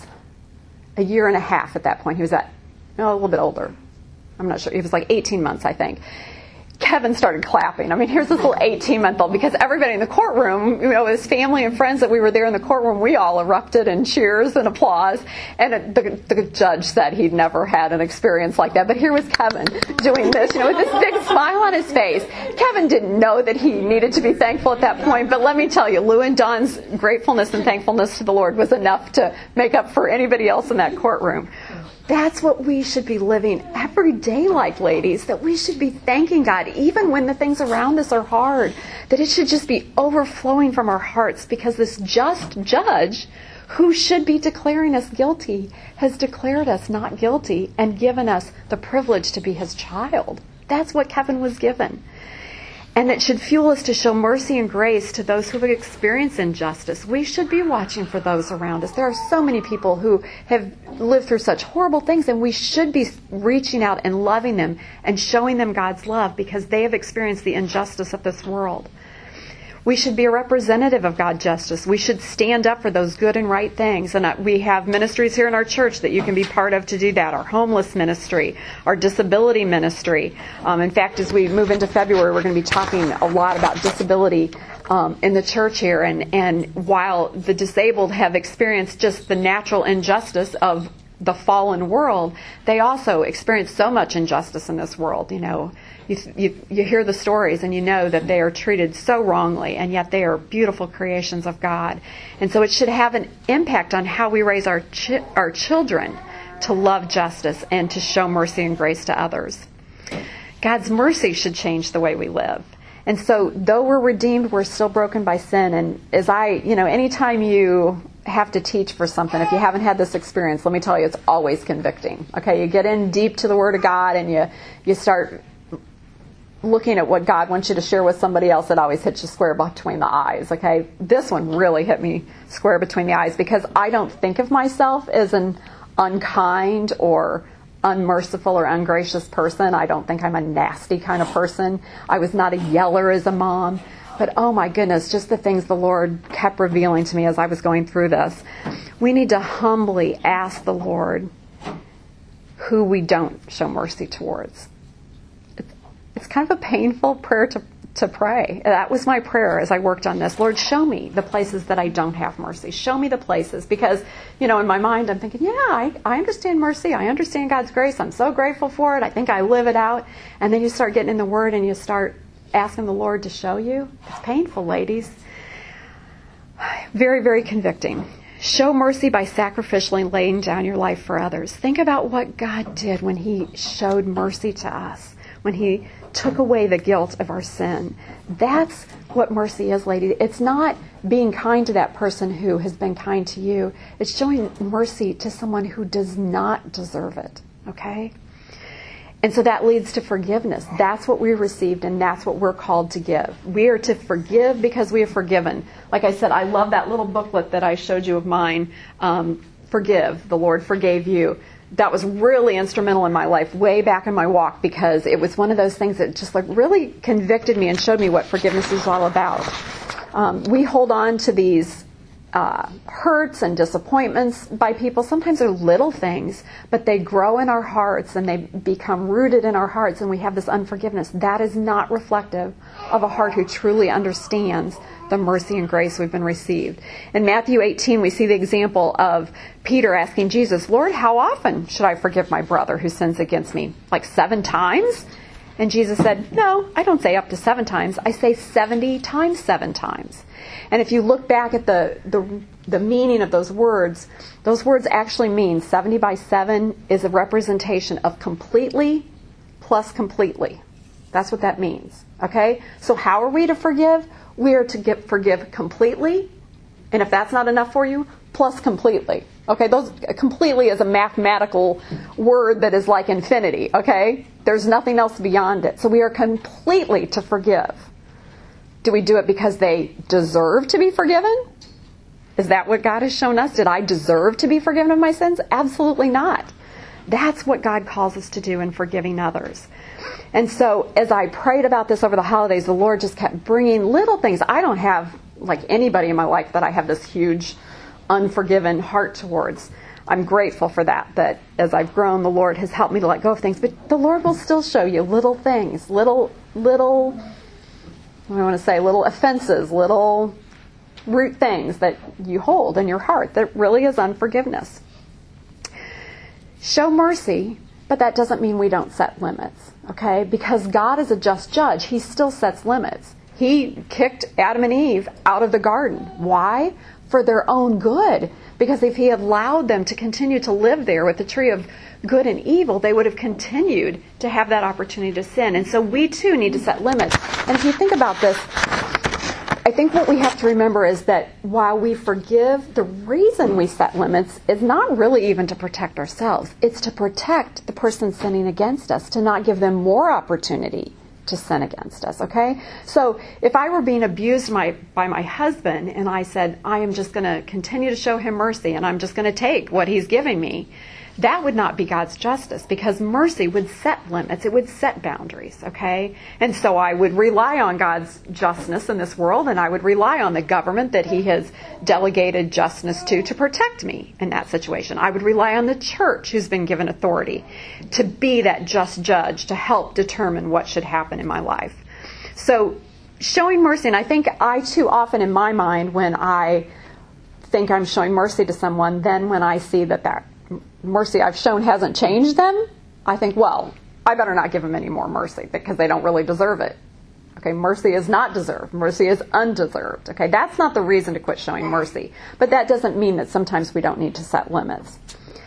a year and a half at that point. He was at, no, a little bit older. I'm not sure. He was like eighteen months, I think. Kevin started clapping. I mean, here's this little eighteen-month-old, because everybody in the courtroom, you know, his family and friends that we were there in the courtroom, we all erupted in cheers and applause. And the, the judge said he'd never had an experience like that. But here was Kevin doing this, you know, with this big smile on his face. Kevin didn't know that he needed to be thankful at that point. But let me tell you, Lou and Don's gratefulness and thankfulness to the Lord was enough to make up for anybody else in that courtroom. That's what we should be living every day like, ladies, that we should be thanking God even when the things around us are hard, that it should just be overflowing from our hearts, because this just judge who should be declaring us guilty has declared us not guilty and given us the privilege to be his child. That's what Kevin was given. And it should fuel us to show mercy and grace to those who have experienced injustice. We should be watching for those around us. There are so many people who have lived through such horrible things, and we should be reaching out and loving them and showing them God's love, because they have experienced the injustice of this world. We should be a representative of God's justice. We should stand up for those good and right things. And we have ministries here in our church that you can be part of to do that. Our homeless ministry, our disability ministry. Um, in fact, as we move into February, we're going to be talking a lot about disability um, in the church here. And, and while the disabled have experienced just the natural injustice of the fallen world, they also experience so much injustice in this world. You know, you, you you hear the stories and you know that they are treated so wrongly, and yet they are beautiful creations of God. And so it should have an impact on how we raise our chi- our children to love justice and to show mercy and grace to others. God's mercy should change the way we live. And so though we're redeemed, we're still broken by sin. And as I, you know, anytime you have to teach for something, if you haven't had this experience, let me tell you, it's always convicting. Okay, you get in deep to the Word of God and you, you start looking at what God wants you to share with somebody else. It always hits you square between the eyes. Okay, this one really hit me square between the eyes, because I don't think of myself as an unkind or unmerciful or ungracious person. I don't think I'm a nasty kind of person. I was not a yeller as a mom. But oh my goodness, just the things the Lord kept revealing to me as I was going through this. We need to humbly ask the Lord who we don't show mercy towards. It's, it's kind of a painful prayer to, to pray. That was my prayer as I worked on this. Lord, show me the places that I don't have mercy. Show me the places. Because, you know, in my mind I'm thinking, yeah, I, I understand mercy. I understand God's grace. I'm so grateful for it. I think I live it out. And then you start getting in the Word and you start asking the Lord to show you. It's painful, ladies. Very, very convicting. Show mercy by sacrificially laying down your life for others. Think about what God did when He showed mercy to us, when He took away the guilt of our sin. That's what mercy is, ladies. It's not being kind to that person who has been kind to you. It's showing mercy to someone who does not deserve it. Okay? And so that leads to forgiveness. That's what we received, and that's what we're called to give. We are to forgive because we are forgiven. Like I said, I love that little booklet that I showed you of mine, um, Forgive, the Lord Forgave You. That was really instrumental in my life, way back in my walk, because it was one of those things that just like really convicted me and showed me what forgiveness is all about. Um, we hold on to these Uh, hurts and disappointments by people. Sometimes they're little things, but they grow in our hearts and they become rooted in our hearts, and we have this unforgiveness. That is not reflective of a heart who truly understands the mercy and grace we've been received. In Matthew eighteen, we see the example of Peter asking Jesus, Lord, how often should I forgive my brother who sins against me? Like seven times? And Jesus said, no, I don't say up to seven times. I say seventy times seven times. And if you look back at the, the the meaning of those words, those words actually mean seventy by seven is a representation of completely plus completely. That's what that means. Okay? So how are we to forgive? We are to get, forgive completely. And if that's not enough for you, plus completely. Okay? Those completely is a mathematical word that is like infinity. Okay? There's nothing else beyond it. So we are completely to forgive. Do we do it because they deserve to be forgiven? Is that what God has shown us? Did I deserve to be forgiven of my sins? Absolutely not. That's what God calls us to do in forgiving others. And so as I prayed about this over the holidays, the Lord just kept bringing little things. I don't have, like anybody in my life, that I have this huge unforgiven heart towards. I'm grateful for that, that as I've grown, the Lord has helped me to let go of things. But the Lord will still show you little things, little little, what do I want to say, little offenses, little root things that you hold in your heart that really is unforgiveness. Show mercy, but that doesn't mean we don't set limits, okay? Because God is a just judge. He still sets limits. He kicked Adam and Eve out of the garden. Why? For their own good. Because if he had allowed them to continue to live there with the tree of good and evil, they would have continued to have that opportunity to sin. And so we too need to set limits. And if you think about this, I think what we have to remember is that while we forgive, the reason we set limits is not really even to protect ourselves. It's to protect the person sinning against us, to not give them more opportunity to sin against us, okay? So if I were being abused my, by my husband and I said, I am just going to continue to show him mercy and I'm just going to take what he's giving me, that would not be God's justice, because mercy would set limits. It would set boundaries, okay? And so I would rely on God's justness in this world, and I would rely on the government that he has delegated justness to to protect me in that situation. I would rely on the church, who's been given authority to be that just judge, to help determine what should happen in my life. So showing mercy, and I think I too often in my mind, when I think I'm showing mercy to someone, then when I see that that mercy I've shown hasn't changed them, I think, well, I better not give them any more mercy because they don't really deserve it. Okay, mercy is not deserved. Mercy is undeserved. Okay, that's not the reason to quit showing mercy. But that doesn't mean that sometimes we don't need to set limits.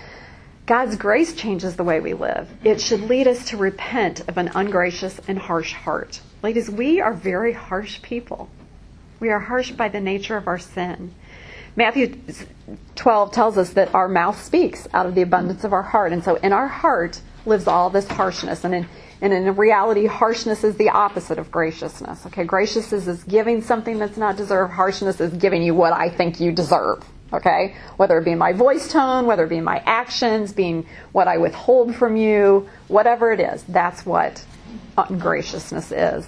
God's grace changes the way we live. It should lead us to repent of an ungracious and harsh heart. Ladies, we are very harsh people. We are harsh by the nature of our sin. Matthew twelve tells us that our mouth speaks out of the abundance of our heart. And so in our heart lives all this harshness. And in, and in reality, harshness is the opposite of graciousness. Okay, graciousness is giving something that's not deserved. Harshness is giving you what I think you deserve. Okay, whether it be my voice tone, whether it be my actions, being what I withhold from you, whatever it is, that's what ungraciousness is.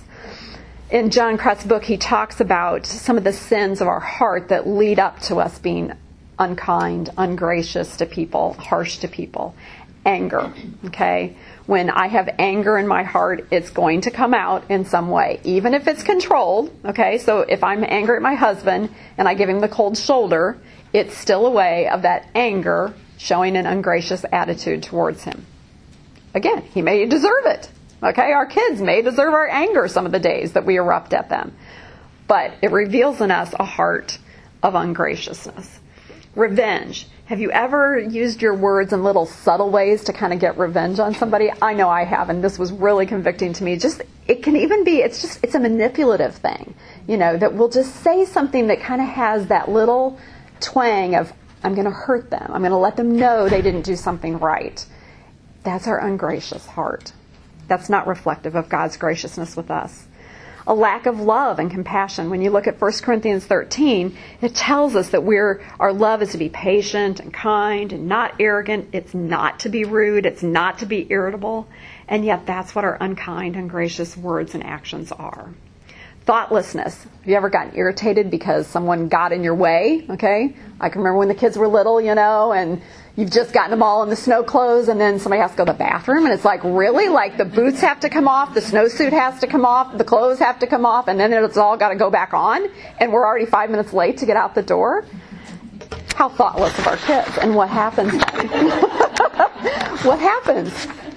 In John Crutt's book, he talks about some of the sins of our heart that lead up to us being unkind, ungracious to people, harsh to people. Anger, okay? When I have anger in my heart, it's going to come out in some way, even if it's controlled, okay? So if I'm angry at my husband and I give him the cold shoulder, it's still a way of that anger showing an ungracious attitude towards him. Again, he may deserve it. Okay, our kids may deserve our anger some of the days that we erupt at them. But it reveals in us a heart of ungraciousness. Revenge. Have you ever used your words in little subtle ways to kind of get revenge on somebody? I know I have, and this was really convicting to me. Just, it can even be, it's just, it's a manipulative thing, you know, that we'll just say something that kind of has that little twang of, I'm going to hurt them. I'm going to let them know they didn't do something right. That's our ungracious heart. That's not reflective of God's graciousness with us. A lack of love and compassion. When you look at First Corinthians thirteen, it tells us that we're our love is to be patient and kind and not arrogant. It's not to be rude. It's not to be irritable. And yet that's what our unkind, ungracious words and actions are. Thoughtlessness. Have you ever gotten irritated because someone got in your way? Okay? I can remember when the kids were little, you know, and you've just gotten them all in the snow clothes, and then somebody has to go to the bathroom, and it's like, really? Like, the boots have to come off, the snowsuit has to come off, the clothes have to come off, and then it's all got to go back on, and we're already five minutes late to get out the door? How thoughtless of our kids. And what happens then? What happens?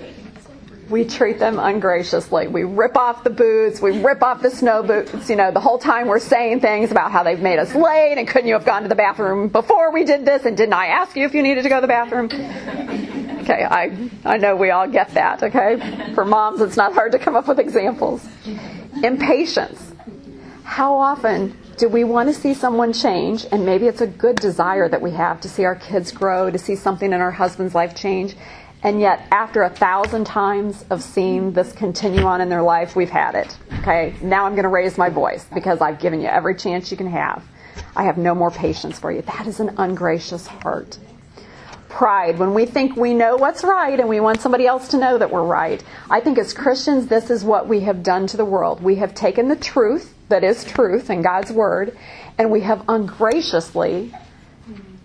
We treat them ungraciously. We rip off the boots. We rip off the snow boots. You know, the whole time we're saying things about how they've made us late and couldn't you have gone to the bathroom before we did this, and didn't I ask you if you needed to go to the bathroom? Okay, I, I know we all get that, okay? For moms, it's not hard to come up with examples. Impatience. How often do we want to see someone change, and maybe it's a good desire that we have to see our kids grow, to see something in our husband's life change, and yet after a thousand times of seeing this continue on in their life, we've had it. Okay, now I'm going to raise my voice because I've given you every chance you can have. I have no more patience for you. That is an ungracious heart. Pride. When we think we know what's right and we want somebody else to know that we're right. I think as Christians, this is what we have done to the world. We have taken the truth that is truth in God's Word, and we have ungraciously,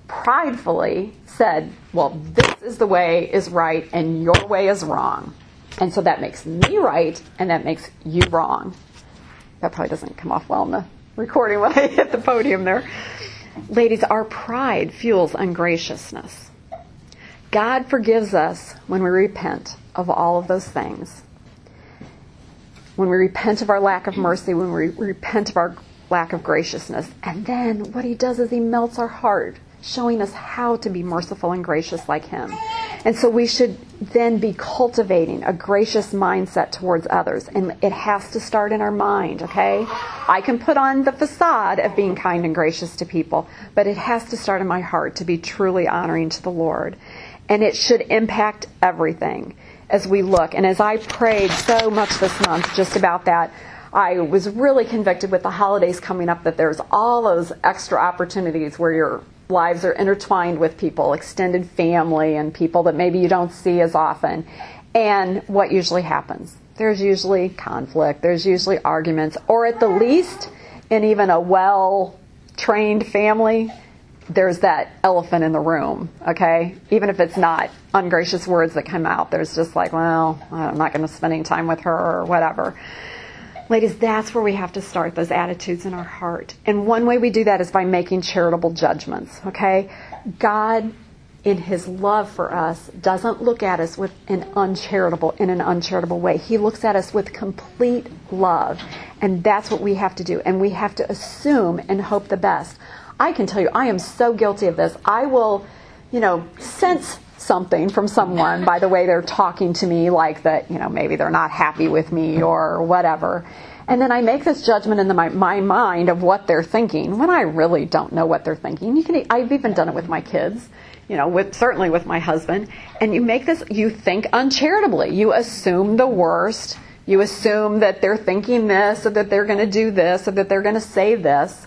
pridefully said, well, this is the way is right and your way is wrong. And so that makes me right, and that makes you wrong. That probably doesn't come off well in the recording when I hit the podium there. Ladies, our pride fuels ungraciousness. God forgives us when we repent of all of those things. When we repent of our lack of mercy, when we repent of our lack of graciousness. And then what he does is he melts our heart, showing us how to be merciful and gracious like him. And so we should then be cultivating a gracious mindset towards others. And it has to start in our mind, okay? I can put on the facade of being kind and gracious to people, but it has to start in my heart to be truly honoring to the Lord. And it should impact everything as we look. And as I prayed so much this month just about that, I was really convicted with the holidays coming up that there's all those extra opportunities where your lives are intertwined with people, extended family and people that maybe you don't see as often. And what usually happens? There's usually conflict, there's usually arguments, or at the least, in even a well-trained family, there's that elephant in the room, okay? Even if it's not ungracious words that come out, there's just like, well, I'm not going to spend any time with her or whatever. Ladies, that's where we have to start, those attitudes in our heart. And one way we do that is by making charitable judgments, okay? God, in his love for us, doesn't look at us with an uncharitable, in an uncharitable way. He looks at us with complete love. And that's what we have to do. And we have to assume and hope the best. I can tell you, I am so guilty of this. I will, you know, sense something from someone by the way they're talking to me, like that, you know, maybe they're not happy with me or whatever. And then I make this judgment in the, my, my mind of what they're thinking when I really don't know what they're thinking. You can, I've even done it with my kids, you know, with certainly with my husband. And you make this, you think uncharitably. You assume the worst. You assume that they're thinking this, or that they're going to do this, or that they're going to say this.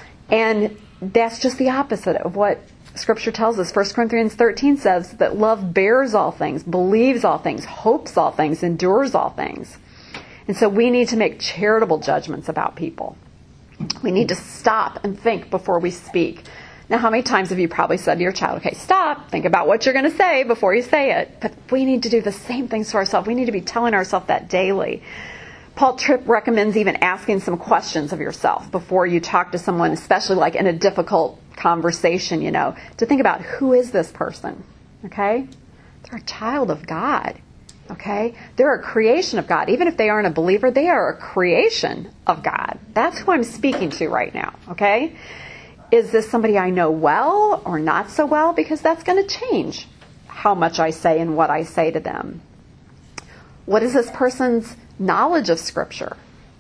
And that's just the opposite of what Scripture tells us. First Corinthians thirteen says that love bears all things, believes all things, hopes all things, endures all things. And so we need to make charitable judgments about people. We need to stop and think before we speak. Now, how many times have you probably said to your child, okay, stop, think about what you're going to say before you say it. But we need to do the same things to ourselves. We need to be telling ourselves that daily. Paul Tripp recommends even asking some questions of yourself before you talk to someone, especially like in a difficult conversation, you know, to think about, who is this person? Okay? They're a child of God. Okay? They're a creation of God. Even if they aren't a believer, they are a creation of God. That's who I'm speaking to right now. Okay? Is this somebody I know well or not so well? Because that's going to change how much I say and what I say to them. What is this person's knowledge of Scripture?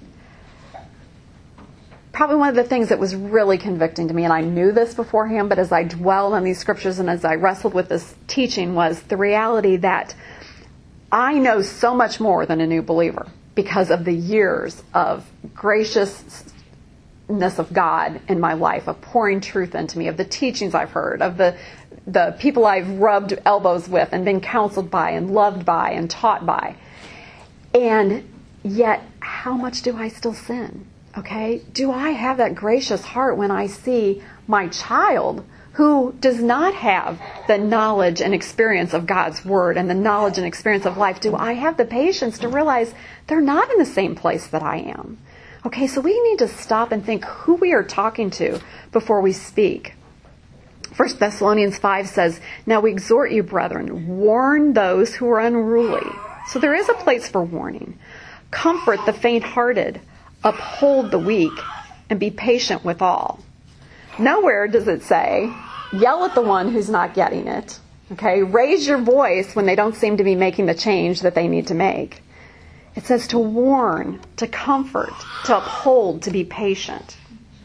Probably one of the things that was really convicting to me, and I knew this beforehand, but as I dwelled on these Scriptures and as I wrestled with this teaching, was the reality that I know so much more than a new believer because of the years of graciousness of God in my life, of pouring truth into me, of the teachings I've heard, of the the people I've rubbed elbows with and been counseled by and loved by and taught by. And yet, how much do I still sin? Okay? Do I have that gracious heart when I see my child who does not have the knowledge and experience of God's Word and the knowledge and experience of life? Do I have the patience to realize they're not in the same place that I am? Okay, so we need to stop and think who we are talking to before we speak. First Thessalonians five says, "Now we exhort you, brethren, warn those who are unruly." So there is a place for warning. "Comfort the faint-hearted, uphold the weak, and be patient with all." Nowhere does it say, yell at the one who's not getting it. Okay, raise your voice when they don't seem to be making the change that they need to make. It says to warn, to comfort, to uphold, to be patient.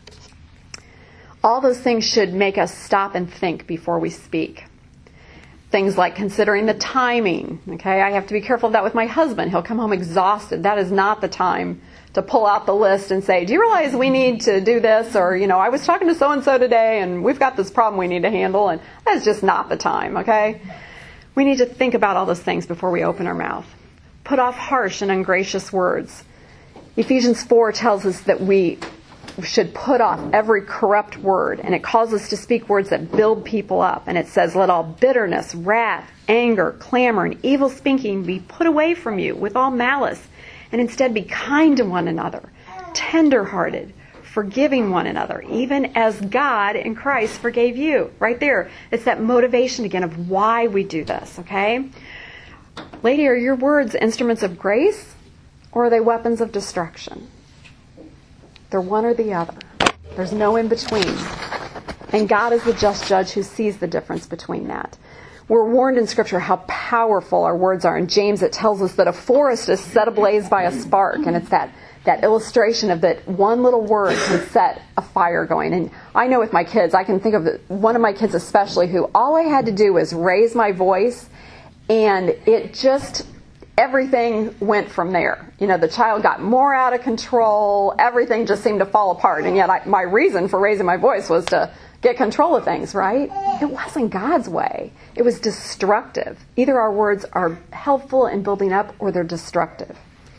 All those things should make us stop and think before we speak. Things like considering the timing. Okay, I have to be careful of that with my husband. He'll come home exhausted. That is not the time to pull out the list and say, do you realize we need to do this? Or, you know, I was talking to so-and-so today and we've got this problem we need to handle. And that's just not the time, okay? We need to think about all those things before we open our mouth. Put off harsh and ungracious words. Ephesians four tells us that we should put off every corrupt word, and it calls us to speak words that build people up. And it says, let all bitterness, wrath, anger, clamor, and evil speaking be put away from you with all malice, and instead be kind to one another, tender-hearted, forgiving one another, even as God in Christ forgave you. Right there. It's that motivation again of why we do this, okay? Lady, are your words instruments of grace, or are they weapons of destruction? They're one or the other. There's no in between. And God is the just judge who sees the difference between that. We're warned in Scripture how powerful our words are. In James, it tells us that a forest is set ablaze by a spark. And it's that, that illustration of that one little word can set a fire going. And I know with my kids, I can think of one of my kids especially who all I had to do was raise my voice, and it just... everything went from there. You know, the child got more out of control. Everything just seemed to fall apart. And yet I, my reason for raising my voice was to get control of things, right? It wasn't God's way. It was destructive. Either our words are helpful in building up or they're destructive.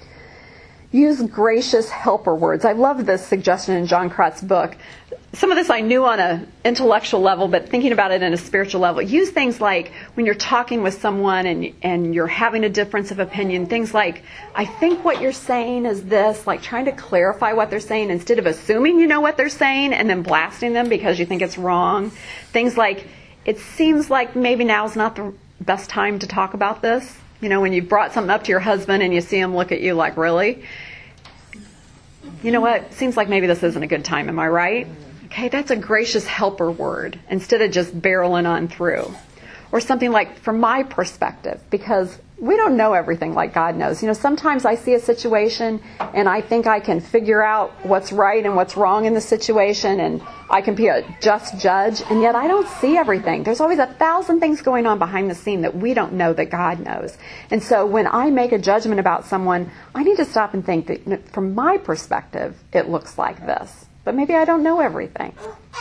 Use gracious helper words. I love this suggestion in John Crott's book. Some of this I knew on an intellectual level, but thinking about it in a spiritual level. Use things like when you're talking with someone and and you're having a difference of opinion, things like, I think what you're saying is this, like trying to clarify what they're saying instead of assuming you know what they're saying and then blasting them because you think it's wrong. Things like, it seems like maybe now's not the best time to talk about this. You know, when you brought something up to your husband and you see him look at you like, really? You know what? Seems like maybe this isn't a good time. Am I right? Okay, that's a gracious helper word instead of just barreling on through. Or something like, from my perspective, because we don't know everything like God knows. You know, sometimes I see a situation and I think I can figure out what's right and what's wrong in the situation, and I can be a just judge, and yet I don't see everything. There's always a thousand things going on behind the scene that we don't know that God knows. And so when I make a judgment about someone, I need to stop and think that from my perspective, it looks like this. But maybe I don't know everything.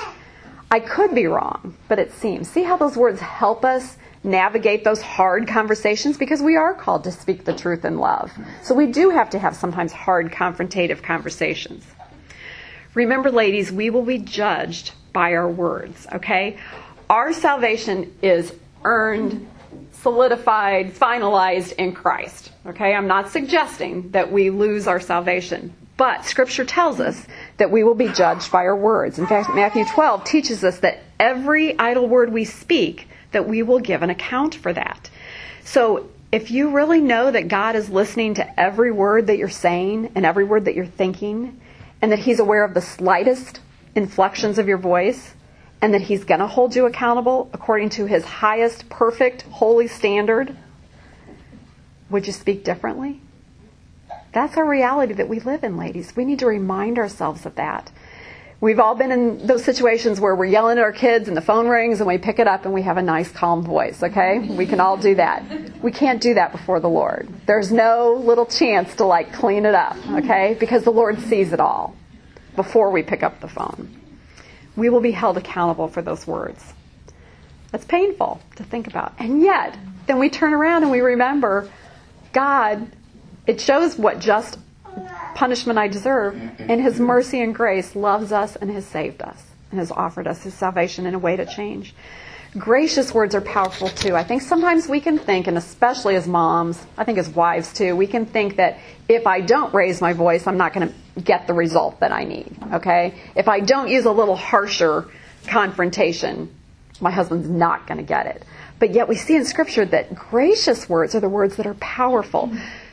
I could be wrong, but it seems. See how those words help us navigate those hard conversations? Because we are called to speak the truth in love. So we do have to have sometimes hard, confrontative conversations. Remember, ladies, we will be judged by our words, okay? Our salvation is earned, solidified, finalized in Christ, okay? I'm not suggesting that we lose our salvation. But Scripture tells us that we will be judged by our words. In fact, Matthew twelve teaches us that every idle word we speak, that we will give an account for that. So if you really know that God is listening to every word that you're saying and every word that you're thinking, and that He's aware of the slightest inflections of your voice, and that He's going to hold you accountable according to His highest, perfect, holy standard, would you speak differently? That's our reality that we live in, ladies. We need to remind ourselves of that. We've all been in those situations where we're yelling at our kids and the phone rings and we pick it up and we have a nice, calm voice, okay? We can all do that. We can't do that before the Lord. There's no little chance to, like, clean it up, okay? Because the Lord sees it all before we pick up the phone. We will be held accountable for those words. That's painful to think about. And yet, then we turn around and we remember God. It shows what just punishment I deserve, and His mercy and grace loves us and has saved us and has offered us His salvation in a way to change. Gracious words are powerful too. I think sometimes we can think, and especially as moms, I think as wives too, we can think that if I don't raise my voice, I'm not going to get the result that I need, okay? If I don't use a little harsher confrontation, my husband's not going to get it. But yet we see in Scripture that gracious words are the words that are powerful.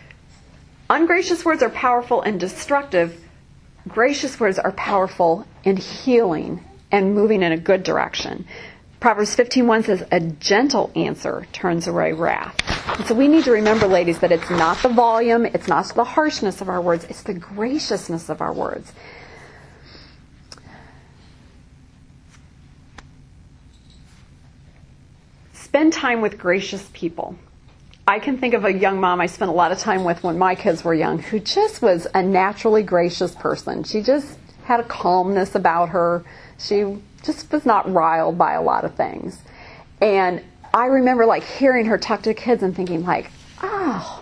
Ungracious words are powerful and destructive. Gracious words are powerful in healing and moving in a good direction. Proverbs fifteen one says, a gentle answer turns away wrath. And so we need to remember, ladies, that it's not the volume, it's not the harshness of our words, it's the graciousness of our words. Spend time with gracious people. I can think of a young mom I spent a lot of time with when my kids were young who just was a naturally gracious person. She just had a calmness about her. She just was not riled by a lot of things. And I remember like hearing her talk to kids and thinking like, oh,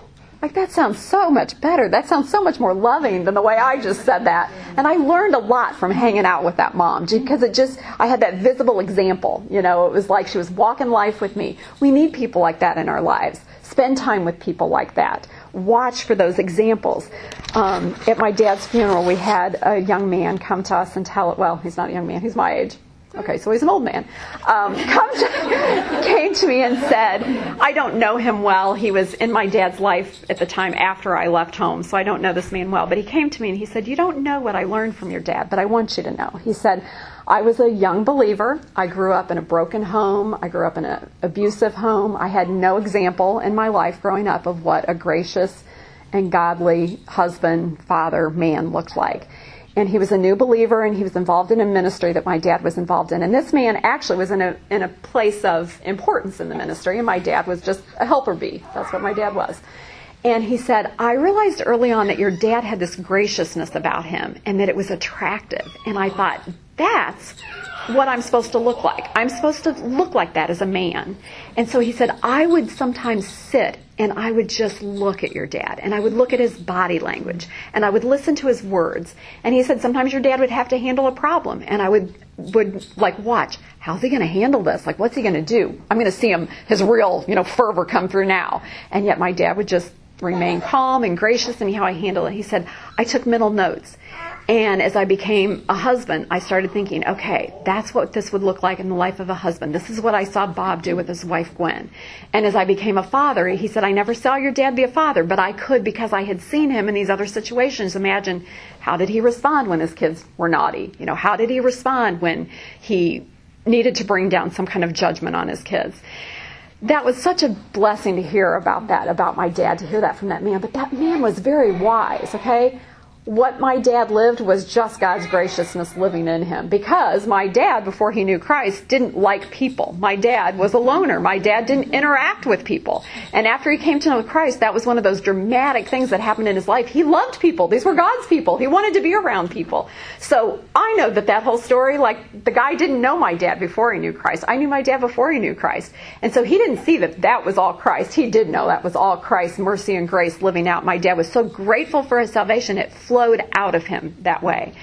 Like, that sounds so much better. That sounds so much more loving than the way I just said that. And I learned a lot from hanging out with that mom, because it just, I had that visible example. You know, it was like she was walking life with me. We need people like that in our lives. Spend time with people like that. Watch for those examples. Um, at my dad's funeral, we had a young man come to us and tell it. Well, he's not a young man. He's my age. Okay, so he's an old man. Um, come to, came to me and said, I don't know him well. He was in my dad's life at the time after I left home, so I don't know this man well. But he came to me and he said, you don't know what I learned from your dad, but I want you to know. He said, I was a young believer. I grew up in a broken home. I grew up in an abusive home. I had no example in my life growing up of what a gracious and godly husband, father, man looked like. And he was a new believer, and he was involved in a ministry that my dad was involved in. And this man actually was in a in a place of importance in the ministry, and my dad was just a helper bee. That's what my dad was. And he said, I realized early on that your dad had this graciousness about him, and that it was attractive. And I thought, that's what I'm supposed to look like. I'm supposed to look like that as a man. And so he said, I would sometimes sit and I would just look at your dad, and I would look at his body language, and I would listen to his words. And he said, sometimes your dad would have to handle a problem, and I would would like watch, how's he going to handle this? Like, what's he going to do? I'm going to see him, his real, you know, fervor come through now. And yet my dad would just remain calm and gracious in how I handle it. He said, I took mental notes. And as I became a husband, I started thinking, okay, that's what this would look like in the life of a husband. This is what I saw Bob do with his wife, Gwen. And as I became a father, he said, I never saw your dad be a father, but I could because I had seen him in these other situations. Imagine, how did he respond when his kids were naughty? You know, how did he respond when he needed to bring down some kind of judgment on his kids? That was such a blessing to hear about that, about my dad, to hear that from that man. But that man was very wise, okay? What my dad lived was just God's graciousness living in him. Because my dad, before he knew Christ, didn't like people. My dad was a loner. My dad didn't interact with people. And after he came to know Christ, that was one of those dramatic things that happened in his life. He loved people. These were God's people. He wanted to be around people. So I know that that whole story, like, the guy didn't know my dad before he knew Christ. I knew my dad before he knew Christ. And so he didn't see that that was all Christ. He did know that was all Christ's mercy and grace living out. My dad was so grateful for his salvation, it flowed out of him that way.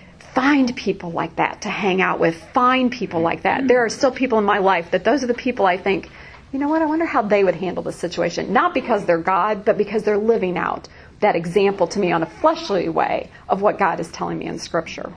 Find people like that to hang out with. Find people like that. There are still people in my life that those are the people I think, you know what, I wonder how they would handle this situation. Not because they're God, but because they're living out that example to me on a fleshly way of what God is telling me in Scripture.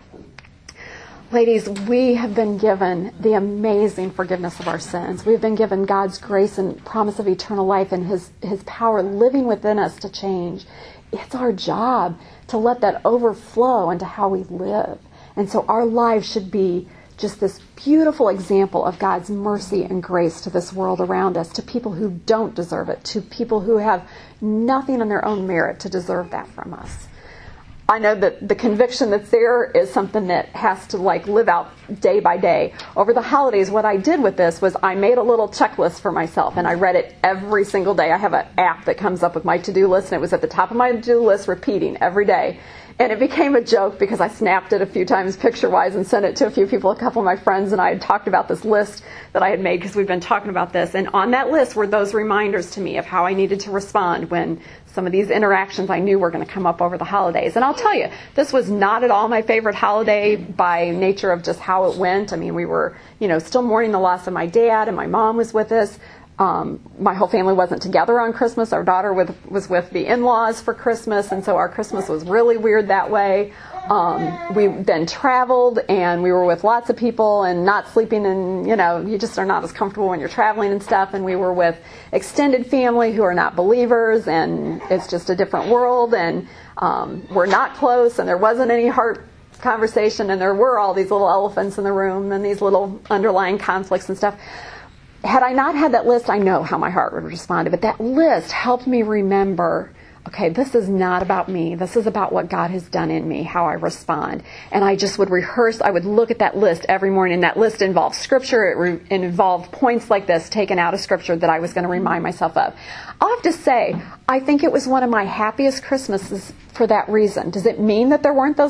Ladies, we have been given the amazing forgiveness of our sins. We've been given God's grace and promise of eternal life and His, His power living within us to change. It's our job to let that overflow into how we live. And so our lives should be just this beautiful example of God's mercy and grace to this world around us, to people who don't deserve it, to people who have nothing on their own merit to deserve that from us. I know that the conviction that's there is something that has to like live out day by day. Over the holidays, what I did with this was I made a little checklist for myself, and I read it every single day. I have an app that comes up with my to-do list, and it was at the top of my to-do list repeating every day. And it became a joke because I snapped it a few times picture-wise and sent it to a few people, a couple of my friends, and I had talked about this list that I had made because we've been talking about this. And on that list were those reminders to me of how I needed to respond when some of these interactions I knew were going to come up over the holidays. And I'll tell you, this was not at all my favorite holiday by nature of just how it went. I mean, we were, you know, still mourning the loss of my dad, and my mom was with us. Um, my whole family wasn't together on Christmas. Our daughter with, was with the in-laws for Christmas, and so our Christmas was really weird that way. Um, we then traveled, and we were with lots of people and not sleeping, and, you know, you just are not as comfortable when you're traveling and stuff. And we were with extended family who are not believers, and it's just a different world, and um, we're not close, and there wasn't any heart conversation, and there were all these little elephants in the room and these little underlying conflicts and stuff. Had I not had that list, I know how my heart would have responded. But that list helped me remember, okay, this is not about me. This is about what God has done in me, how I respond. And I just would rehearse. I would look at that list every morning. And that list involved Scripture. It, re- it involved points like this taken out of Scripture that I was going to remind myself of. I'll have to say, I think it was one of my happiest Christmases for that reason. Does it mean that there weren't those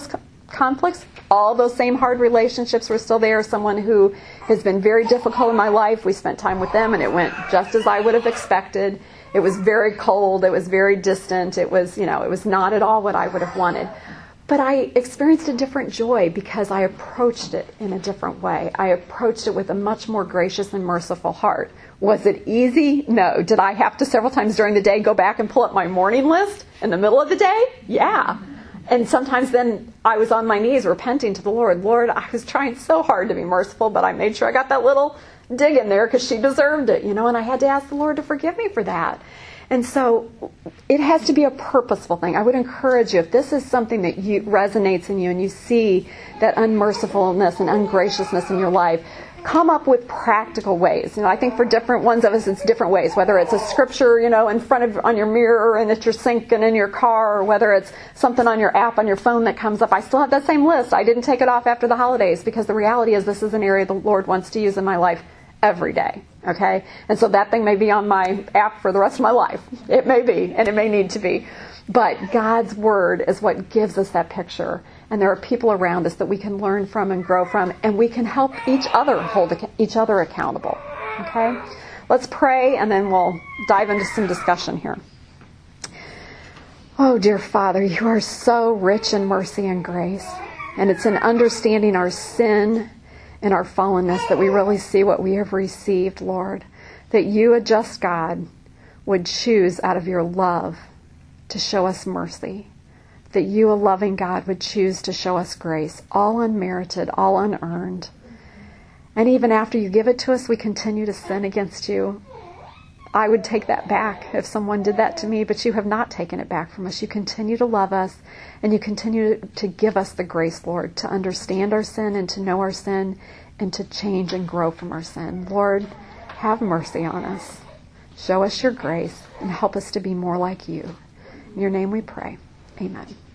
conflicts. All those same hard relationships were still there. Someone who has been very difficult in my life, we spent time with them and it went just as I would have expected. It was very cold. It was very distant. It was, you know, it was not at all what I would have wanted. But I experienced a different joy because I approached it in a different way. I approached it with a much more gracious and merciful heart. Was it easy? No. Did I have to several times during the day go back and pull up my morning list in the middle of the day? Yeah. And sometimes then I was on my knees repenting to the Lord. Lord, I was trying so hard to be merciful, but I made sure I got that little dig in there because she deserved it, you know, and I had to ask the Lord to forgive me for that. And so it has to be a purposeful thing. I would encourage you, if this is something that you, resonates in you and you see that unmercifulness and ungraciousness in your life, come up with practical ways. You know, I think for different ones of us, it's different ways. Whether it's a scripture, you know, in front of on your mirror and at your sink and in your car, or whether it's something on your app on your phone that comes up. I still have that same list. I didn't take it off after the holidays because the reality is this is an area the Lord wants to use in my life every day. Okay, and so that thing may be on my app for the rest of my life. It may be, and it may need to be. But God's Word is what gives us that picture. And there are people around us that we can learn from and grow from, and we can help each other hold each other accountable. Okay? Let's pray, and then we'll dive into some discussion here. Oh, dear Father, you are so rich in mercy and grace. And it's in understanding our sin and our fallenness that we really see what we have received, Lord. That you, a just God, would choose out of your love to show us mercy. That you, a loving God, would choose to show us grace, all unmerited, all unearned. And even after you give it to us, we continue to sin against you. I would take that back if someone did that to me, but you have not taken it back from us. You continue to love us, and you continue to give us the grace, Lord, to understand our sin and to know our sin and to change and grow from our sin. Lord, have mercy on us. Show us your grace and help us to be more like you. In your name we pray. Amen.